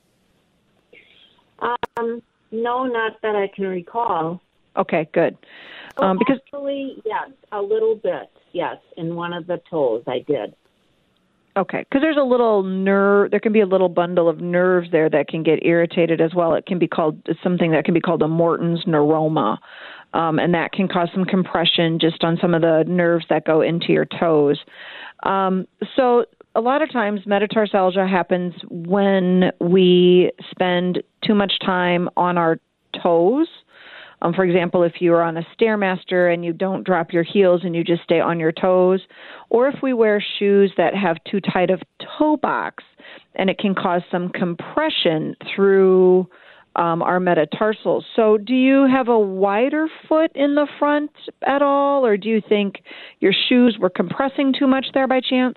No, not that I can recall. Okay, good. Because actually, yes, a little bit. Yes, in one of the toes, I did. Okay, because there's a little nerve. There can be a little bundle of nerves there that can get irritated as well. It can be called something that can be called a Morton's neuroma, and that can cause some compression just on some of the nerves that go into your toes. So a lot of times metatarsalgia happens when we spend too much time on our toes. For example, if you are on a Stairmaster and you don't drop your heels and you just stay on your toes, or if we wear shoes that have too tight of toe box, and it can cause some compression through our metatarsals. So do you have a wider foot in the front at all, or do you think your shoes were compressing too much there by chance?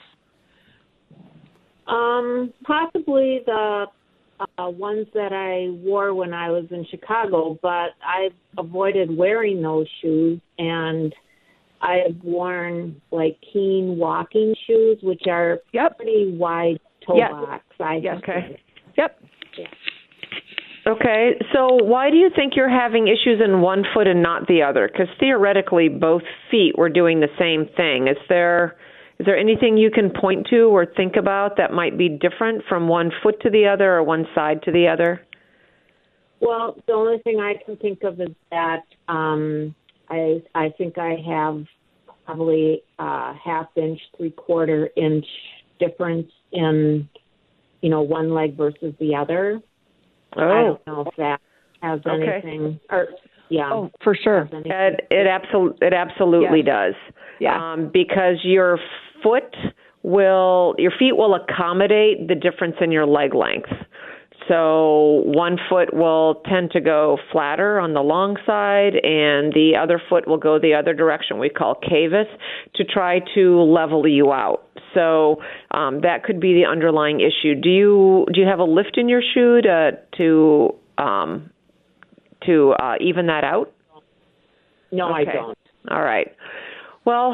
Possibly the ones that I wore when I was in Chicago, but I've avoided wearing those shoes, and I've worn like Keen walking shoes, which are pretty wide toe box. Okay. Yep. Yeah. Okay, so why do you think you're having issues in one foot and not the other? Because theoretically, both feet were doing the same thing. Is there anything you can point to or think about that might be different from one foot to the other or one side to the other? Well, the only thing I can think of is that I think I have probably a half-inch, three-quarter-inch difference in, one leg versus the other. Oh. I don't know if that has anything. Or, yeah. Oh, for sure. It absolutely does. Yeah. Because your feet will accommodate the difference in your leg length. So one foot will tend to go flatter on the long side, and the other foot will go the other direction. We call cavus, to try to level you out. So that could be the underlying issue. Do you have a lift in your shoe to even that out? No, okay. I don't. All right. Well,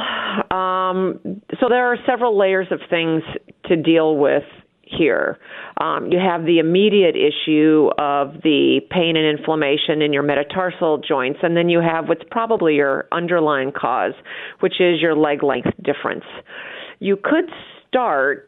so there are several layers of things to deal with here. You have the immediate issue of the pain and inflammation in your metatarsal joints, and then you have what's probably your underlying cause, which is your leg length difference. You could start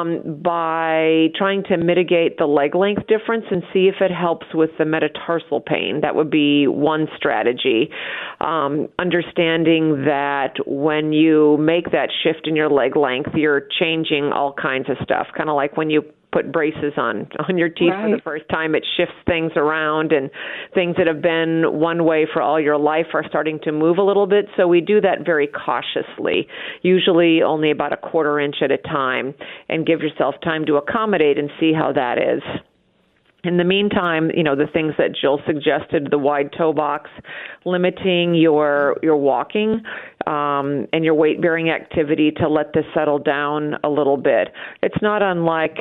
by trying to mitigate the leg length difference and see if it helps with the metatarsal pain. That would be one strategy. Understanding that when you make that shift in your leg length, you're changing all kinds of stuff, kind of like when you put braces on your teeth for the first time. It shifts things around, and things that have been one way for all your life are starting to move a little bit. So we do that very cautiously, usually only about a quarter inch at a time, and give yourself time to accommodate and see how that is. In the meantime, the things that Jill suggested, the wide toe box, limiting your walking and your weight-bearing activity to let this settle down a little bit. It's not unlike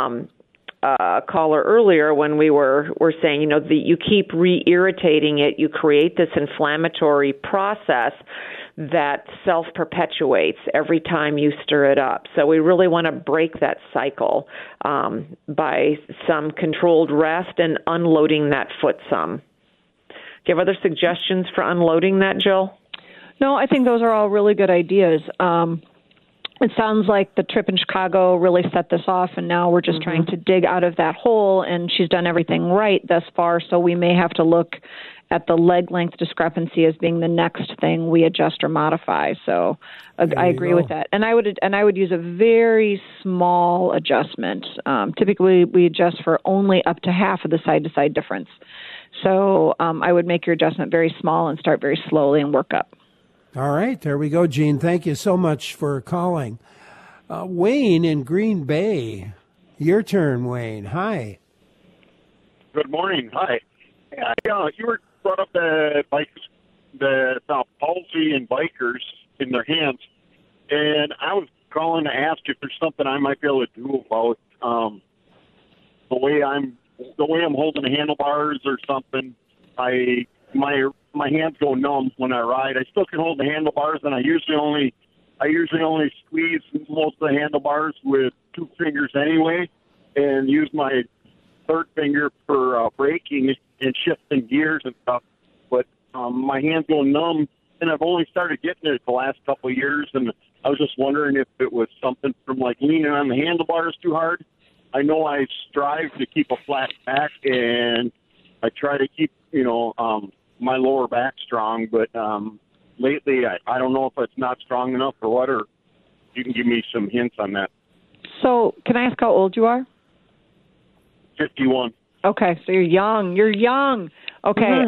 a caller earlier when we were saying, that you keep re-irritating it, you create this inflammatory process that self-perpetuates every time you stir it up. So we really want to break that cycle by some controlled rest and unloading that foot some. Do you have other suggestions for unloading that, Jill? No, I think those are all really good ideas. It sounds like the trip in Chicago really set this off, and now we're just trying to dig out of that hole, and she's done everything right thus far, so we may have to look at the leg length discrepancy as being the next thing we adjust or modify. So I agree with that. And I would use a very small adjustment. Typically we adjust for only up to half of the side-to-side difference. So I would make your adjustment very small and start very slowly and work up. All right, there we go, Jean. Thank you so much for calling. Wayne in Green Bay. Your turn, Wayne. Hi. Good morning. Hi. You were brought up the palsy and bikers in their hands, and I was calling to ask if there's something I might be able to do about the way I'm holding the handlebars or something. My hands go numb when I ride. I still can hold the handlebars, and I usually only squeeze most of the handlebars with 2 fingers anyway, and use my third finger for braking and shifting gears and stuff. But my hands go numb, and I've only started getting it the last couple of years, and I was just wondering if it was something from like leaning on the handlebars too hard. I know I strive to keep a flat back, and I try to keep, my lower back strong, but lately I don't know if it's not strong enough or what, or you can give me some hints on that. So can I ask how old you are? 51. Okay, so you're young. Okay.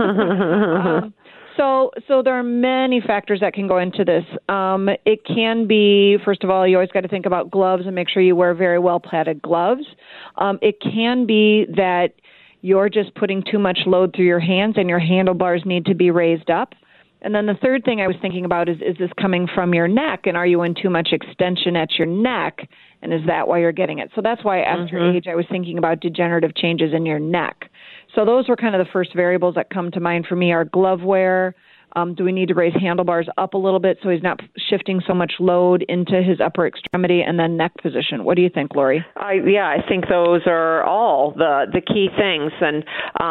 So there are many factors that can go into this. It can be, first of all, you always got to think about gloves and make sure you wear very well-padded gloves. It can be that you're just putting too much load through your hands and your handlebars need to be raised up. And then the third thing I was thinking about is this coming from your neck, and are you in too much extension at your neck, and is that why you're getting it? So that's why I asked your age. I was thinking about degenerative changes in your neck. So those were kind of the first variables that come to mind for me are glove wear. Do we need to raise handlebars up a little bit so he's not shifting so much load into his upper extremity, and then neck position? What do you think, Lori? I think those are all the key things. And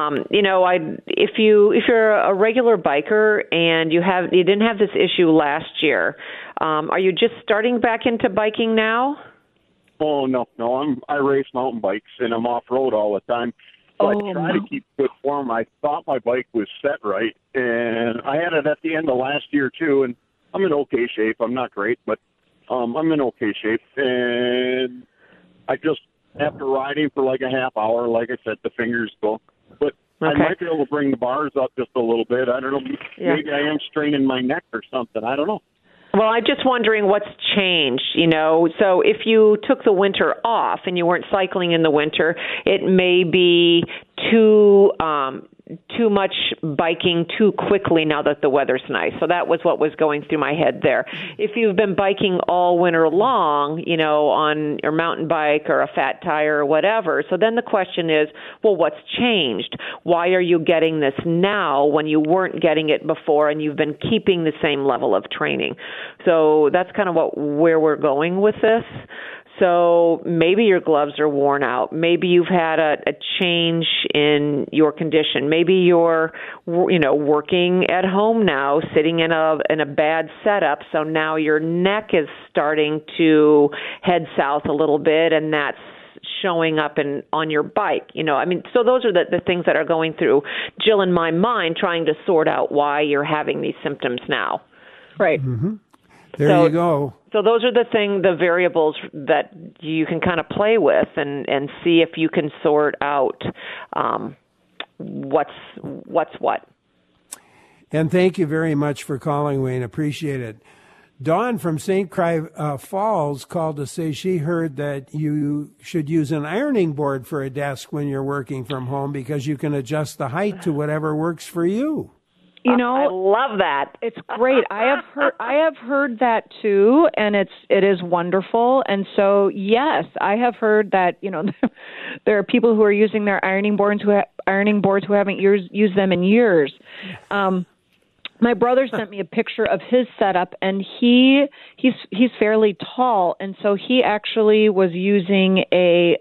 if you're a regular biker and you didn't have this issue last year, are you just starting back into biking now? Oh no, I race mountain bikes and I'm off road all the time. So I try to keep good form. I thought my bike was set right, and I had it at the end of last year too, and I'm in okay shape. I'm not great, but I'm in okay shape. And I just, after riding for like a half hour, like I said, the fingers go. But I might be able to bring the bars up just a little bit. I don't know. Maybe I am straining my neck or something. I don't know. Well, I'm just wondering what's changed, So if you took the winter off and you weren't cycling in the winter, it may be too much biking too quickly now that the weather's nice. So that was what was going through my head there. If you've been biking all winter long, on your mountain bike or a fat tire or whatever, so then the question is, well, what's changed? Why are you getting this now when you weren't getting it before and you've been keeping the same level of training? So that's kind of where we're going with this. So maybe your gloves are worn out. Maybe you've had a change in your condition. Maybe you're, working at home now, sitting in a bad setup. So now your neck is starting to head south a little bit, and that's showing up on your bike. So those are the things that are going through Jill in my mind, trying to sort out why you're having these symptoms now. Right. Mm-hmm. There you go. So those are the variables that you can kind of play with and see if you can sort out what's what. And thank you very much for calling, Wayne. Appreciate it. Dawn from St. Croix Falls called to say she heard that you should use an ironing board for a desk when you're working from home because you can adjust the height to whatever works for you. I love that. It's great. I have heard that too, and it is wonderful. And so, yes, I have heard that, there are people who are using their ironing boards who haven't used them in years. My brother sent me a picture of his setup, and he's fairly tall, and so he actually was using a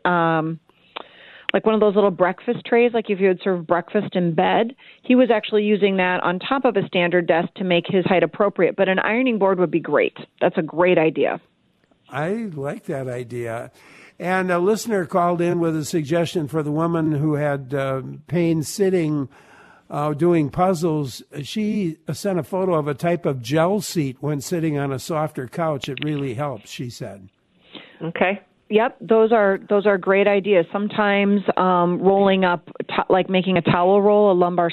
like one of those little breakfast trays, like if you would serve breakfast in bed. He was actually using that on top of a standard desk to make his height appropriate. But an ironing board would be great. That's a great idea. I like that idea. And a listener called in with a suggestion for the woman who had pain sitting, doing puzzles. She sent a photo of a type of gel seat when sitting on a softer couch. It really helps, she said. Okay. Yep, those are great ideas. Sometimes rolling up, like making a towel roll, a lumbar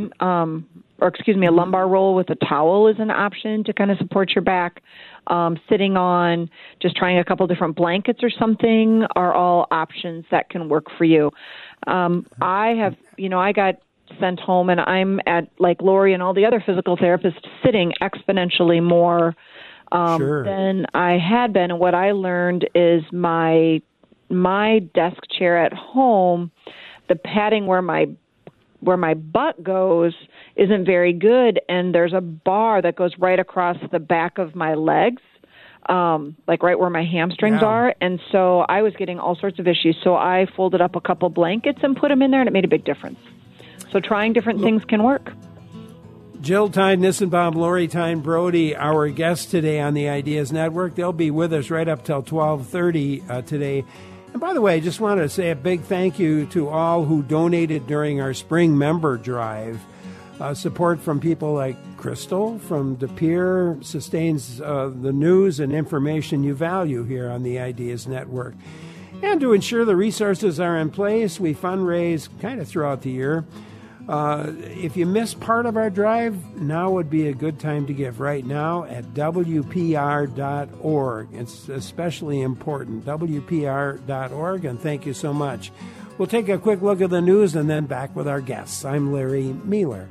roll with a towel is an option to kind of support your back. Sitting on, just trying a couple different blankets or something are all options that can work for you. I got sent home, and I'm at, like Lori and all the other physical therapists, sitting exponentially more than I had been. And what I learned is my desk chair at home, the padding where my butt goes isn't very good, and there's a bar that goes right across the back of my legs, like right where my hamstrings are. And so I was getting all sorts of issues. So I folded up a couple blankets and put them in there, and it made a big difference. So trying different things can work. Jill Tyne-Nissenbaum, Lori Tyne-Brody, our guests today on the Ideas Network. They'll be with us right up till 12:30 today. And by the way, I just wanted to say a big thank you to all who donated during our spring member drive. Support from people like Crystal from De Pere sustains the news and information you value here on the Ideas Network. And to ensure the resources are in place, we fundraise kind of throughout the year. If you missed part of our drive, now would be a good time to give right now at WPR.org. It's especially important, WPR.org, and thank you so much. We'll take a quick look at the news and then back with our guests. I'm Larry Mueller.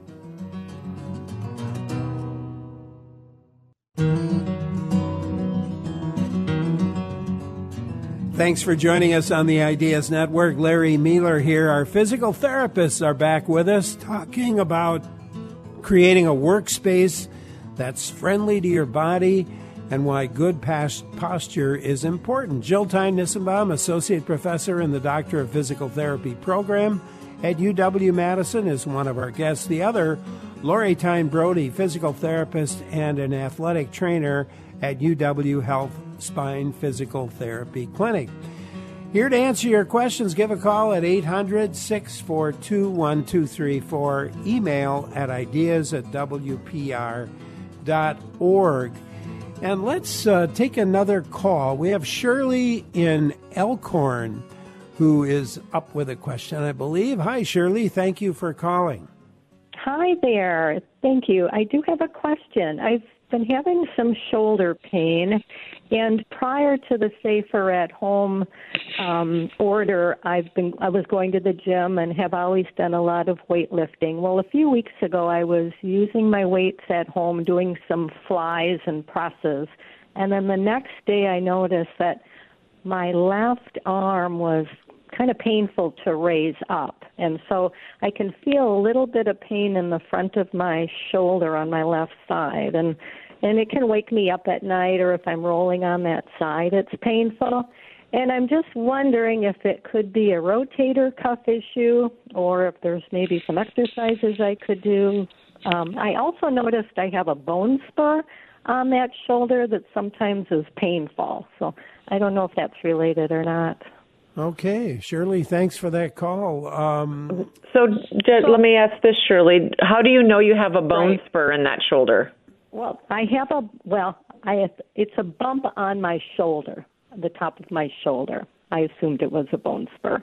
Thanks for joining us on the Ideas Network. Larry Mueller here. Our physical therapists are back with us talking about creating a workspace that's friendly to your body and why good posture is important. Jill Tyne-Nissenbaum, Associate Professor in the Doctor of Physical Therapy program at UW-Madison, is one of our guests. The other, Lori Tyne-Brody, physical therapist and an athletic trainer at UW Health Spine Physical Therapy Clinic. Here to answer your questions, give a call at 800-642-1234, email at ideas@wpr.org. And let's take another call. We have Shirley in Elkhorn who is up with a question, I believe. Hi, Shirley. Thank you for calling. Hi there. Thank you. I do have a question. I've been having some shoulder pain, and prior to the Safer at Home order, I was going to the gym and have always done a lot of weightlifting. Well, a few weeks ago, I was using my weights at home, doing some flies and presses, and then the next day I noticed that my left arm was kind of painful to raise up. And so I can feel a little bit of pain in the front of my shoulder on my left side. And it can wake me up at night, or if I'm rolling on that side, it's painful. And I'm just wondering if it could be a rotator cuff issue, or if there's maybe some exercises I could do. I also noticed I have a bone spur on that shoulder that sometimes is painful. So I don't know if that's related or not. Okay, Shirley, thanks for that call. So let me ask this, Shirley. How do you know you have a bone spur in that shoulder? Well, it's a bump on my shoulder, the top of my shoulder. I assumed it was a bone spur.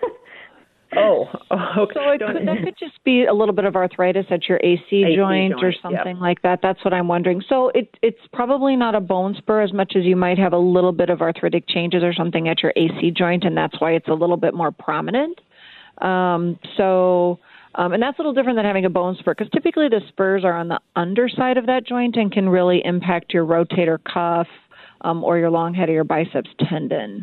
Okay. So that could just be a little bit of arthritis at your AC joint or something like that. That's what I'm wondering. So it's probably not a bone spur as much as you might have a little bit of arthritic changes or something at your AC joint, and that's why it's a little bit more prominent. And that's a little different than having a bone spur, because typically the spurs are on the underside of that joint and can really impact your rotator cuff or your long head or your biceps tendon.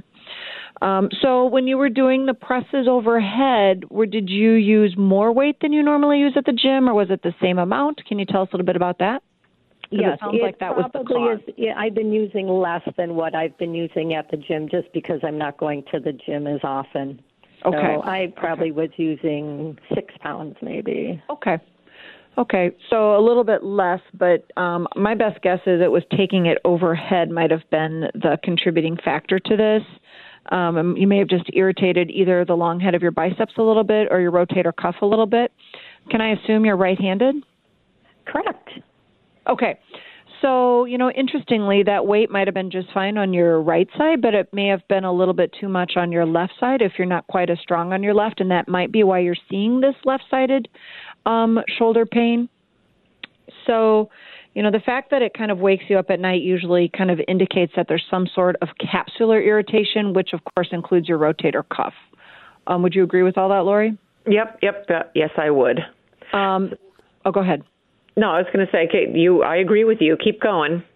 So when you were doing the presses overhead, did you use more weight than you normally use at the gym, or was it the same amount? Can you tell us a little bit about that? Yes, it sounds like that was the cause. I've been using less than what I've been using at the gym just because I'm not going to the gym as often. Okay. So I probably was using 6 pounds maybe. Okay, so a little bit less, but my best guess is it was taking it overhead might have been the contributing factor to this. You may have just irritated either the long head of your biceps a little bit or your rotator cuff a little bit. Can I assume you're right-handed? Correct. Okay. So, interestingly, that weight might have been just fine on your right side, but it may have been a little bit too much on your left side if you're not quite as strong on your left, and that might be why you're seeing this left-sided shoulder pain. So, the fact that it kind of wakes you up at night usually kind of indicates that there's some sort of capsular irritation, which, of course, includes your rotator cuff. Would you agree with all that, Lori? Yep. Yes, I would. Go ahead. No, I was going to say, Kate, I agree with you. Keep going.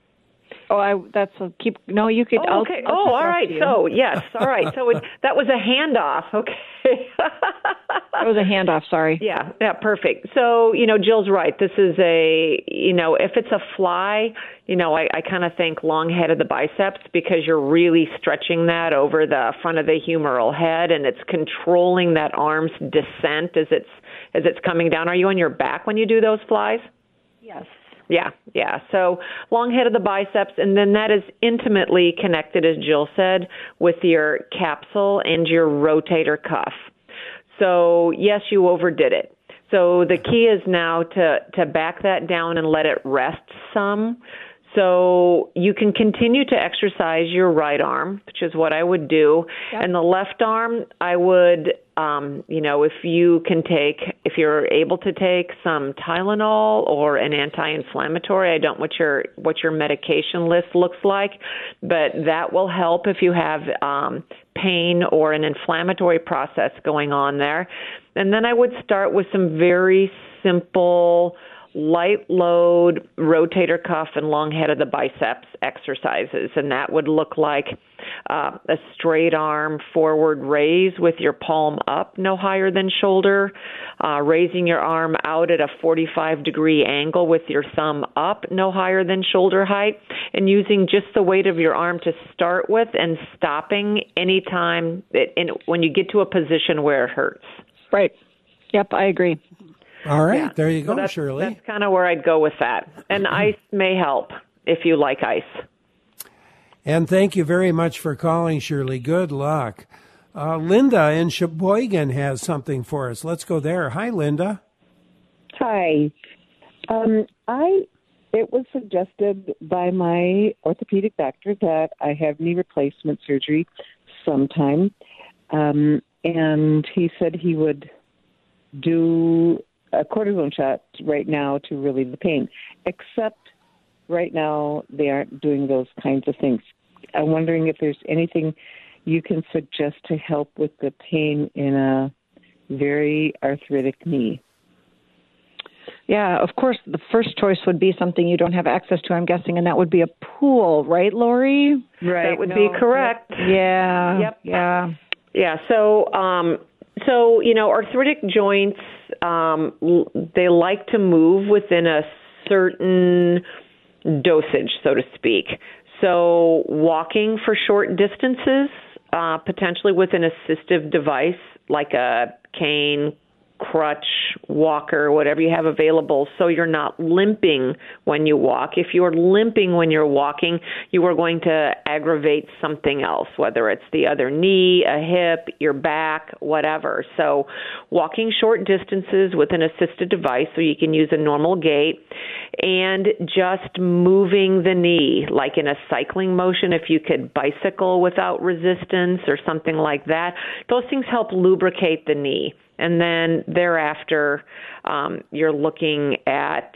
You could. Okay. All right. So, yes. All right. So that was a handoff. Okay. That was a handoff. Sorry. Yeah. Perfect. So, Jill's right. This is if it's a fly, I kind of think long head of the biceps, because you're really stretching that over the front of the humeral head, and it's controlling that arm's descent as it's coming down. Are you on your back when you do those flies? Yes. Yeah. So long head of the biceps, and then that is intimately connected, as Jill said, with your capsule and your rotator cuff. So yes, you overdid it. So the key is now to back that down and let it rest some. So you can continue to exercise your right arm, which is what I would do. Yep. And the left arm, I would, if you're able to take some Tylenol or an anti-inflammatory, I don't know what your medication list looks like, but that will help if you have pain or an inflammatory process going on there. And then I would start with some very simple light load rotator cuff and long head of the biceps exercises, and that would look like a straight arm forward raise with your palm up, no higher than shoulder, raising your arm out at a 45-degree angle with your thumb up, no higher than shoulder height, and using just the weight of your arm to start with and stopping anytime when you get to a position where it hurts. Right. Yep, I agree. All right, yeah. There you go, so Shirley. That's kind of where I'd go with that. And ice may help if you like ice. And thank you very much for calling, Shirley. Good luck. Linda in Sheboygan has something for us. Let's go there. Hi, Linda. Hi. It was suggested by my orthopedic doctor that I have knee replacement surgery sometime. And he said he would do a cortisone shot right now to relieve the pain, except right now they aren't doing those kinds of things. I'm wondering if there's anything you can suggest to help with the pain in a very arthritic knee. Yeah, of course, the first choice would be something you don't have access to, I'm guessing, and that would be a pool, right, Lori? Right. That would be correct. Yeah. Yep. Yeah. Yeah. So, arthritic joints, they like to move within a certain dosage, so to speak. So walking for short distances, potentially with an assistive device like a cane, crutch, walker, whatever you have available, so you're not limping when you walk. If you're limping when you're walking, you are going to aggravate something else, whether it's the other knee, a hip, your back, whatever. So walking short distances with an assisted device so you can use a normal gait, and just moving the knee, like in a cycling motion, if you could bicycle without resistance or something like that. Those things help lubricate the knee. And then thereafter, you're looking at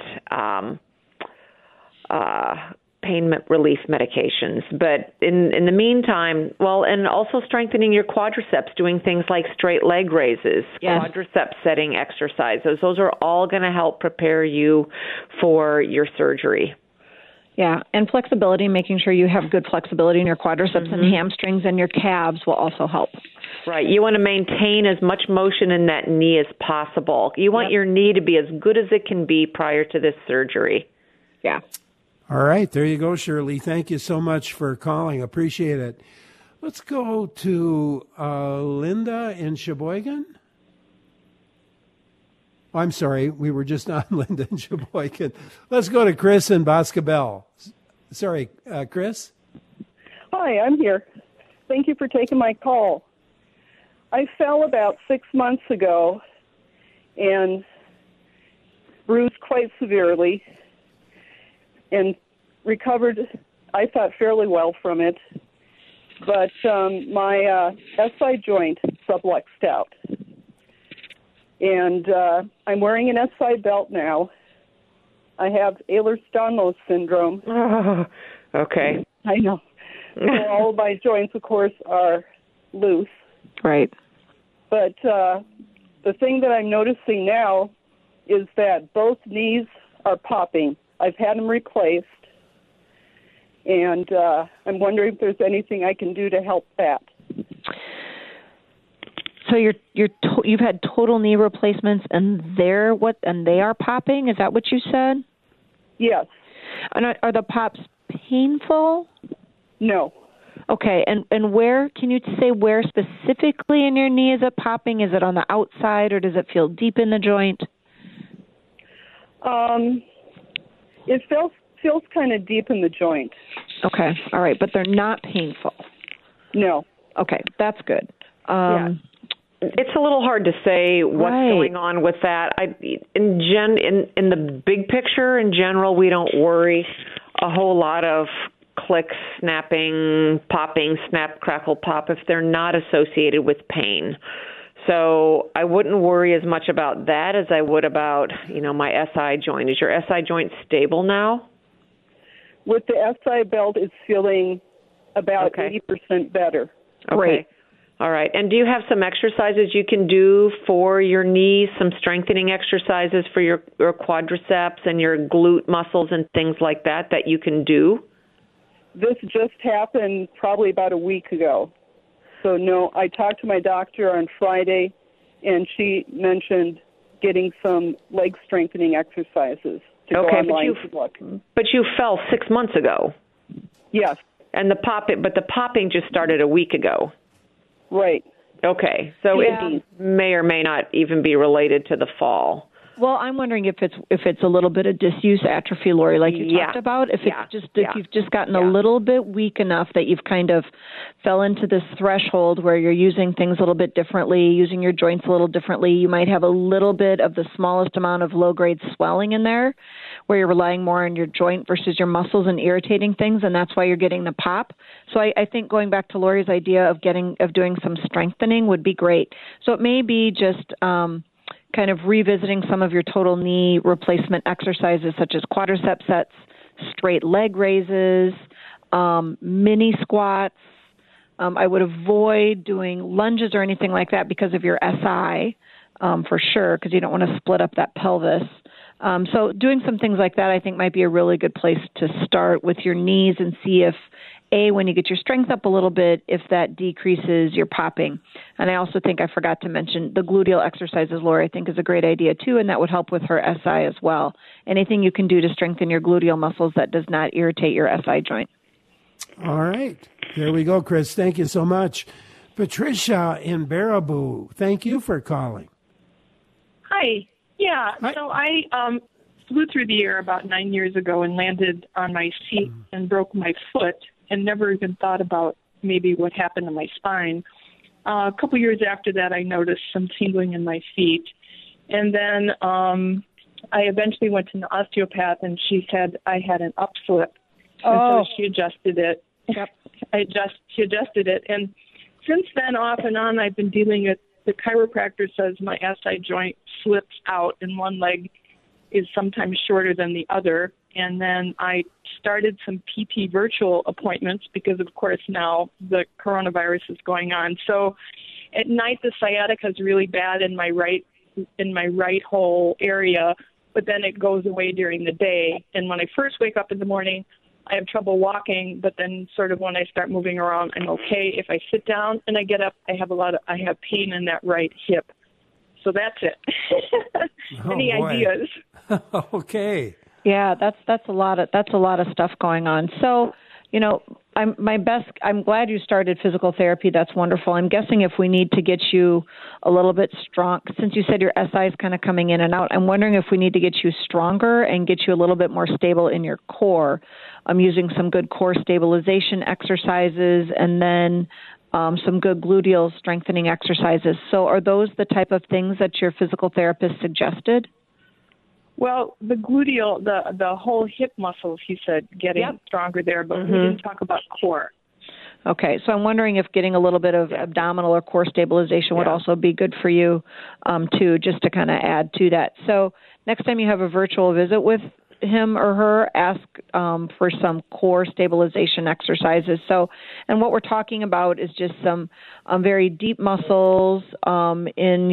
pain relief medications. But in the meantime, and also strengthening your quadriceps, doing things like straight leg raises, yes, quadriceps setting exercises. Those are all going to help prepare you for your surgery. Yeah, and flexibility, making sure you have good flexibility in your quadriceps and hamstrings and your calves will also help. Right. You want to maintain as much motion in that knee as possible. You want your knee to be as good as it can be prior to this surgery. Yeah. All right. There you go, Shirley. Thank you so much for calling. Appreciate it. Let's go to Linda in Sheboygan. Oh, I'm sorry. We were just on Linda in Sheboygan. Let's go to Chris in Boscobel. Sorry, Chris? Hi, I'm here. Thank you for taking my call. I fell about 6 months ago and bruised quite severely. And recovered, I thought, fairly well from it. But my SI joint subluxed out. And I'm wearing an SI belt now. I have Ehlers-Danlos syndrome. Oh, okay. I know. So all of my joints, of course, are loose. Right. But the thing that I'm noticing now is that both knees are popping. I've had them replaced, and I'm wondering if there's anything I can do to help that. So you've had total knee replacements, and they are popping. Is that what you said? Yes. And are the pops painful? No. Okay, and where, can you say where specifically in your knee is it popping? Is it on the outside, or does it feel deep in the joint? It feels kind of deep in the joint. Okay, all right, but they're not painful. No. Okay, that's good. Yeah. It's a little hard to say what's going on with that. In the big picture, in general, we don't worry a whole lot of clicks, snapping, popping, snap, crackle, pop if they're not associated with pain. So I wouldn't worry as much about that as I would about, my SI joint. Is your SI joint stable now? With the SI belt, it's feeling about 80% better. Okay. Great. All right. And do you have some exercises you can do for your knees, some strengthening exercises for your quadriceps and your glute muscles and things like that you can do? This just happened probably about a week ago. So, no, I talked to my doctor on Friday, and she mentioned getting some leg strengthening exercises to go online to look. But you fell 6 months ago. Yes. And the popping just started a week ago. Right. Okay. So it may or may not even be related to the fall. Well, I'm wondering if it's a little bit of disuse atrophy, Lori, like you talked about. If you've just gotten a little bit weak enough that you've kind of fell into this threshold where you're using things a little bit differently, using your joints a little differently. You might have a little bit of the smallest amount of low-grade swelling in there, where you're relying more on your joint versus your muscles and irritating things, and that's why you're getting the pop. So I think going back to Lori's idea of doing some strengthening would be great. So it may be just kind of revisiting some of your total knee replacement exercises, such as quadricep sets, straight leg raises, mini squats. I would avoid doing lunges or anything like that because of your SI, for sure, because you don't want to split up that pelvis. So doing some things like that, I think, might be a really good place to start with your knees and see if, when you get your strength up a little bit, if that decreases your popping. And I also think I forgot to mention the gluteal exercises, Lori, I think is a great idea too, and that would help with her SI as well. Anything you can do to strengthen your gluteal muscles that does not irritate your SI joint. All right. There we go, Chris. Thank you so much. Patricia in Baraboo, thank you for calling. Hi. Yeah, so I flew through the air about 9 years ago and landed on my seat and broke my foot and never even thought about maybe what happened to my spine. A couple years after that, I noticed some tingling in my feet. And then I eventually went to an osteopath, and she said I had an upslip. And so she adjusted it. Yep. She adjusted it. And since then, off and on, I've been dealing with, the chiropractor says my SI joint slips out and one leg is sometimes shorter than the other. And then I started some PT virtual appointments because, of course, now the coronavirus is going on. So at night, the sciatica is really bad in my right whole area, but then it goes away during the day. And when I first wake up in the morning, I have trouble walking, but then sort of when I start moving around, I'm okay. If I sit down and I get up, I have pain in that right hip. So that's it. Any ideas? Okay. Yeah, that's a lot of stuff going on. So, I'm glad you started physical therapy. That's wonderful. I'm guessing if we need to get you a little bit strong, since you said your SI is kind of coming in and out, I'm wondering if we need to get you stronger and get you a little bit more stable in your core. I'm using some good core stabilization exercises and then some good gluteal strengthening exercises. So are those the type of things that your physical therapist suggested? Well, the gluteal, the whole hip muscles, he said, getting stronger there, but we didn't talk about core. Okay, so I'm wondering if getting a little bit of abdominal or core stabilization would also be good for you, too, just to kind of add to that. So next time you have a virtual visit with him or her, ask for some core stabilization exercises. So, and what we're talking about is just some very deep muscles in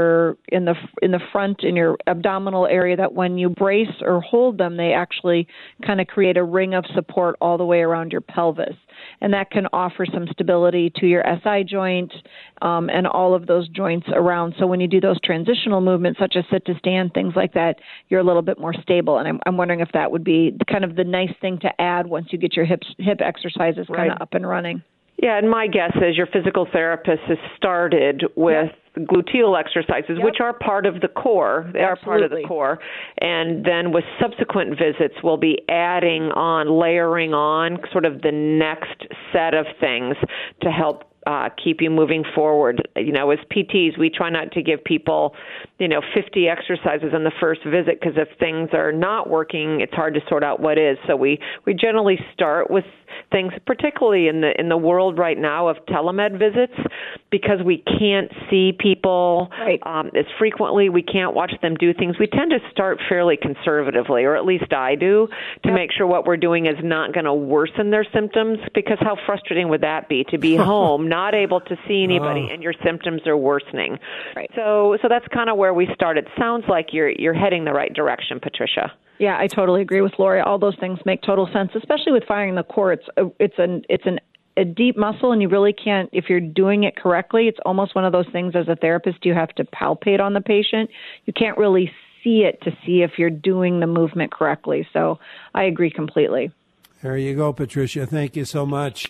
the front, in your abdominal area, that when you brace or hold them, they actually kind of create a ring of support all the way around your pelvis. And that can offer some stability to your SI joint and all of those joints around. So when you do those transitional movements, such as sit to stand, things like that, you're a little bit more stable. And I'm wondering if that would be kind of the nice thing to add once you get your hip exercises kind of up and running. Yeah, and my guess is your physical therapist has started with gluteal exercises, which are part of the core. They are part of the core. And then with subsequent visits, we'll be adding on, layering on sort of the next set of things to help keep you moving forward. You know, as PTs, we try not to give people, 50 exercises on the first visit, because if things are not working, it's hard to sort out what is. So we generally start with things, particularly in the world right now of telemed visits, because we can't see people as frequently. We can't watch them do things. We tend to start fairly conservatively, or at least I do, to make sure what we're doing is not going to worsen their symptoms, because how frustrating would that be to be home, not able to see anybody, and your symptoms are worsening. Right. So that's kind of where we started. Sounds like you're heading the right direction, Patricia. Yeah, I totally agree with Lori. All those things make total sense, especially with firing the core. It's a deep muscle, and you really can't, if you're doing it correctly, it's almost one of those things as a therapist you have to palpate on the patient. You can't really see it to see if you're doing the movement correctly. So I agree completely. There you go, Patricia. Thank you so much.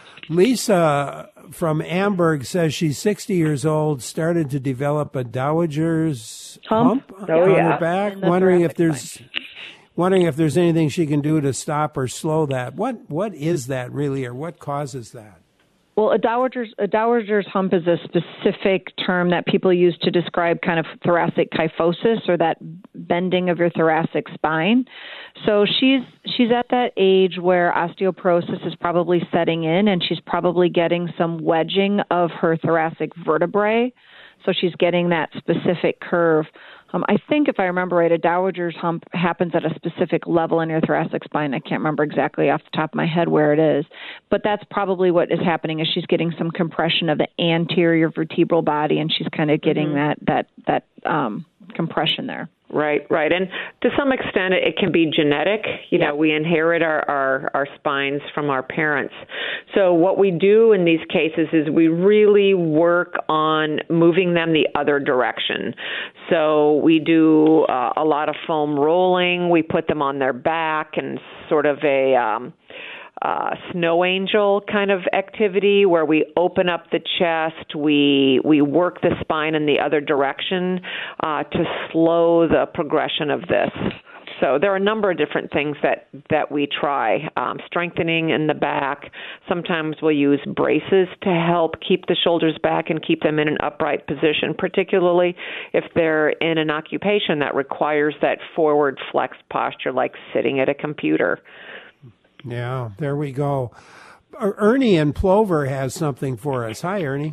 Lisa from Amberg says she's 60 years old, started to develop a dowager's hump on her back. Wondering if there's anything she can do to stop or slow that. What is that really, or what causes that? Well, a dowager's hump is a specific term that people use to describe kind of thoracic kyphosis, or that bending of your thoracic spine. So she's at that age where osteoporosis is probably setting in, and she's probably getting some wedging of her thoracic vertebrae. So she's getting that specific curve. I think, if I remember right, a dowager's hump happens at a specific level in your thoracic spine. I can't remember exactly off the top of my head where it is, but that's probably what is happening. Is she's getting some compression of the anterior vertebral body, and she's kind of getting that compression there. Right. And to some extent, it can be genetic. We inherit our spines from our parents. So what we do in these cases is we really work on moving them the other direction. So we do a lot of foam rolling. We put them on their back, and sort of a snow angel kind of activity where we open up the chest, we work the spine in the other direction to slow the progression of this. So there are a number of different things that we try. Strengthening in the back. Sometimes we'll use braces to help keep the shoulders back and keep them in an upright position, particularly if they're in an occupation that requires that forward flex posture, like sitting at a computer. Yeah, there we go. Ernie in Plover has something for us. Hi, Ernie.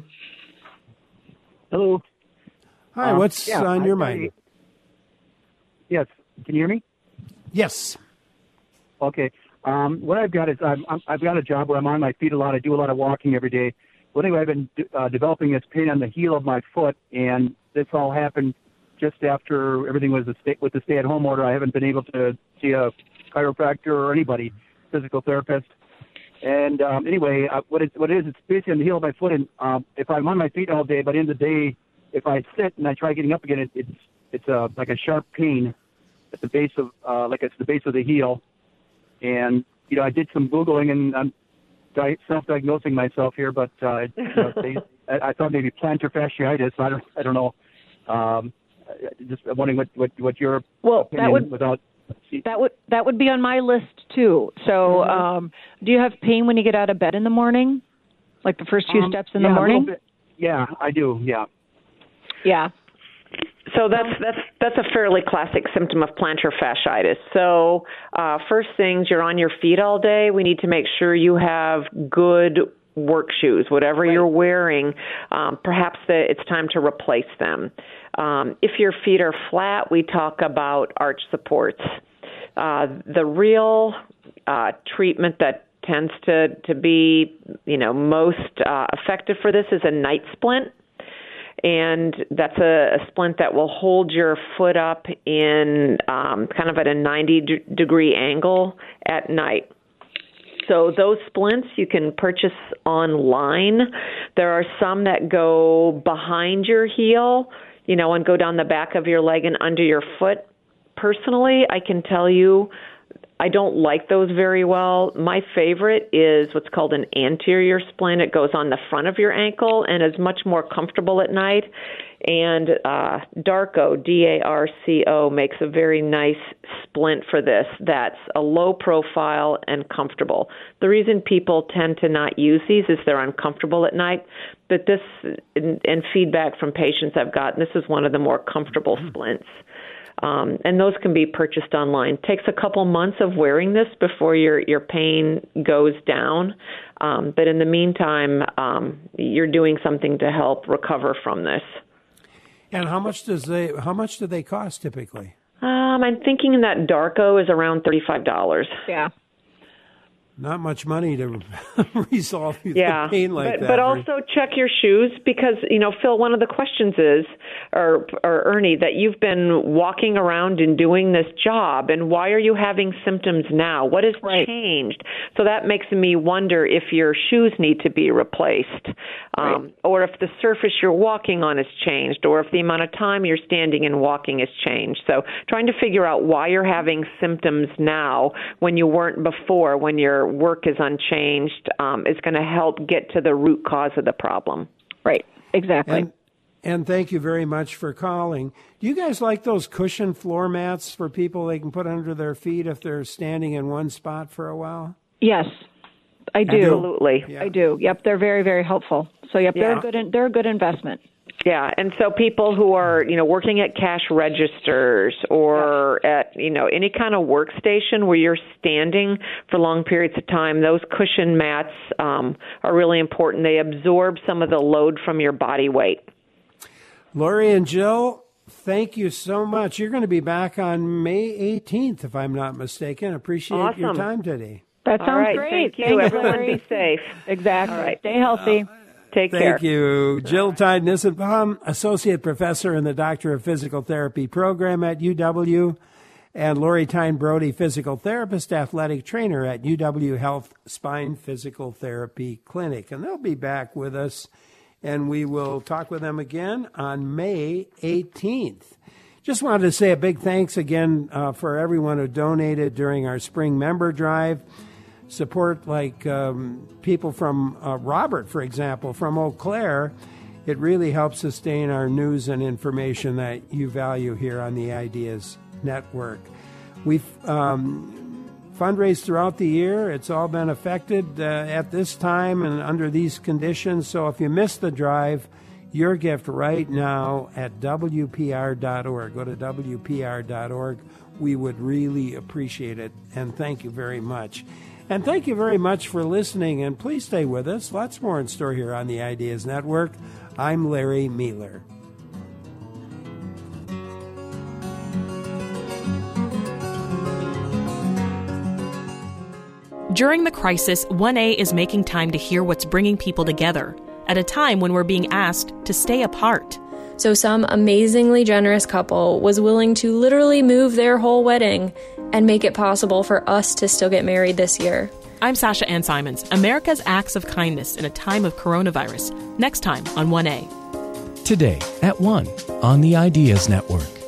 Hello. Hi, what's on your mind? Yes. Can you hear me? Yes. Okay. What I've got is I've got a job where I'm on my feet a lot. I do a lot of walking every day. Well, anyway, I've been developing this pain on the heel of my foot, and this all happened just after everything was with the stay-at-home order. I haven't been able to see a chiropractor or anybody, physical therapist. And anyway, what it is, it's basically on the heel of my foot. And if I'm on my feet all day, by the end of the day, if I sit and I try getting up again, it's like a sharp pain at the base of the base of the heel. And I did some Googling, and I'm self-diagnosing myself here, but I thought maybe plantar fasciitis. I don't know. Just wondering what your opinion without. That would be on my list too. So, do you have pain when you get out of bed in the morning, like the first few steps in the morning? Yeah, I do. Yeah. Yeah. So that's a fairly classic symptom of plantar fasciitis. So first things, you're on your feet all day. We need to make sure you have good work shoes, whatever you're wearing. Perhaps it's time to replace them. If your feet are flat, we talk about arch supports. The real treatment that tends to be, most effective for this is a night splint. And that's a splint that will hold your foot up in kind of at a 90-degree angle at night. So those splints you can purchase online. There are some that go behind your heel, and go down the back of your leg and under your foot. Personally, I can tell you I don't like those very well. My favorite is what's called an anterior splint. It goes on the front of your ankle and is much more comfortable at night. And Darco, D-A-R-C-O, makes a very nice splint for this that's a low profile and comfortable. The reason people tend to not use these is they're uncomfortable at night. But this, and feedback from patients I've gotten, this is one of the more comfortable splints. And those can be purchased online. Takes a couple months of wearing this before your pain goes down. But in the meantime, you're doing something to help recover from this. And how much do they cost typically? I'm thinking that Darco is around $35. Yeah. Not much money to resolve the pain like that. But also check your shoes because, Phil, one of the questions is, or Ernie, that you've been walking around and doing this job, and why are you having symptoms now? What has changed? So that makes me wonder if your shoes need to be replaced, or if the surface you're walking on has changed, or if the amount of time you're standing and walking has changed. So trying to figure out why you're having symptoms now when you weren't before, when your work is unchanged, is going to help get to the root cause of the problem. Right, exactly. And thank you very much for calling. Do you guys like those cushion floor mats for people they can put under their feet if they're standing in one spot for a while? Yes, I do. Absolutely. Yeah. I do. Yep, they're very, very helpful. So, they're a good investment. Yeah, and so people who are, working at cash registers or at, any kind of workstation where you're standing for long periods of time, those cushion mats are really important. They absorb some of the load from your body weight. Lori and Jill, thank you so much. You're going to be back on May 18th, if I'm not mistaken. Appreciate your time today. That sounds great. Thank you. Everyone be safe. Exactly. All right. Stay healthy. Take care. Thank you. Jill Tide-Nissenbaum, Associate Professor in the Doctor of Physical Therapy program at UW, and Lori Tyne-Brody, Physical Therapist, Athletic Trainer at UW Health Spine Physical Therapy Clinic. And they'll be back with us, and we will talk with them again on May 18th. Just wanted to say a big thanks again for everyone who donated during our spring member drive. Support like people from Robert, for example, from Eau Claire. It really helps sustain our news and information that you value here on the Ideas Network. We've fundraised throughout the year. It's all been affected at this time and under these conditions. So if you missed the drive, your gift right now at WPR.org. Go to WPR.org. We would really appreciate it. And thank you very much. And thank you very much for listening, and please stay with us. Lots more in store here on the Ideas Network. I'm Larry Mealer. During the crisis, 1A is making time to hear what's bringing people together at a time when we're being asked to stay apart. So some amazingly generous couple was willing to literally move their whole wedding and make it possible for us to still get married this year. I'm Sasha Ann Simons, America's Acts of Kindness in a Time of Coronavirus. Next time on 1A. Today at 1 on the Ideas Network.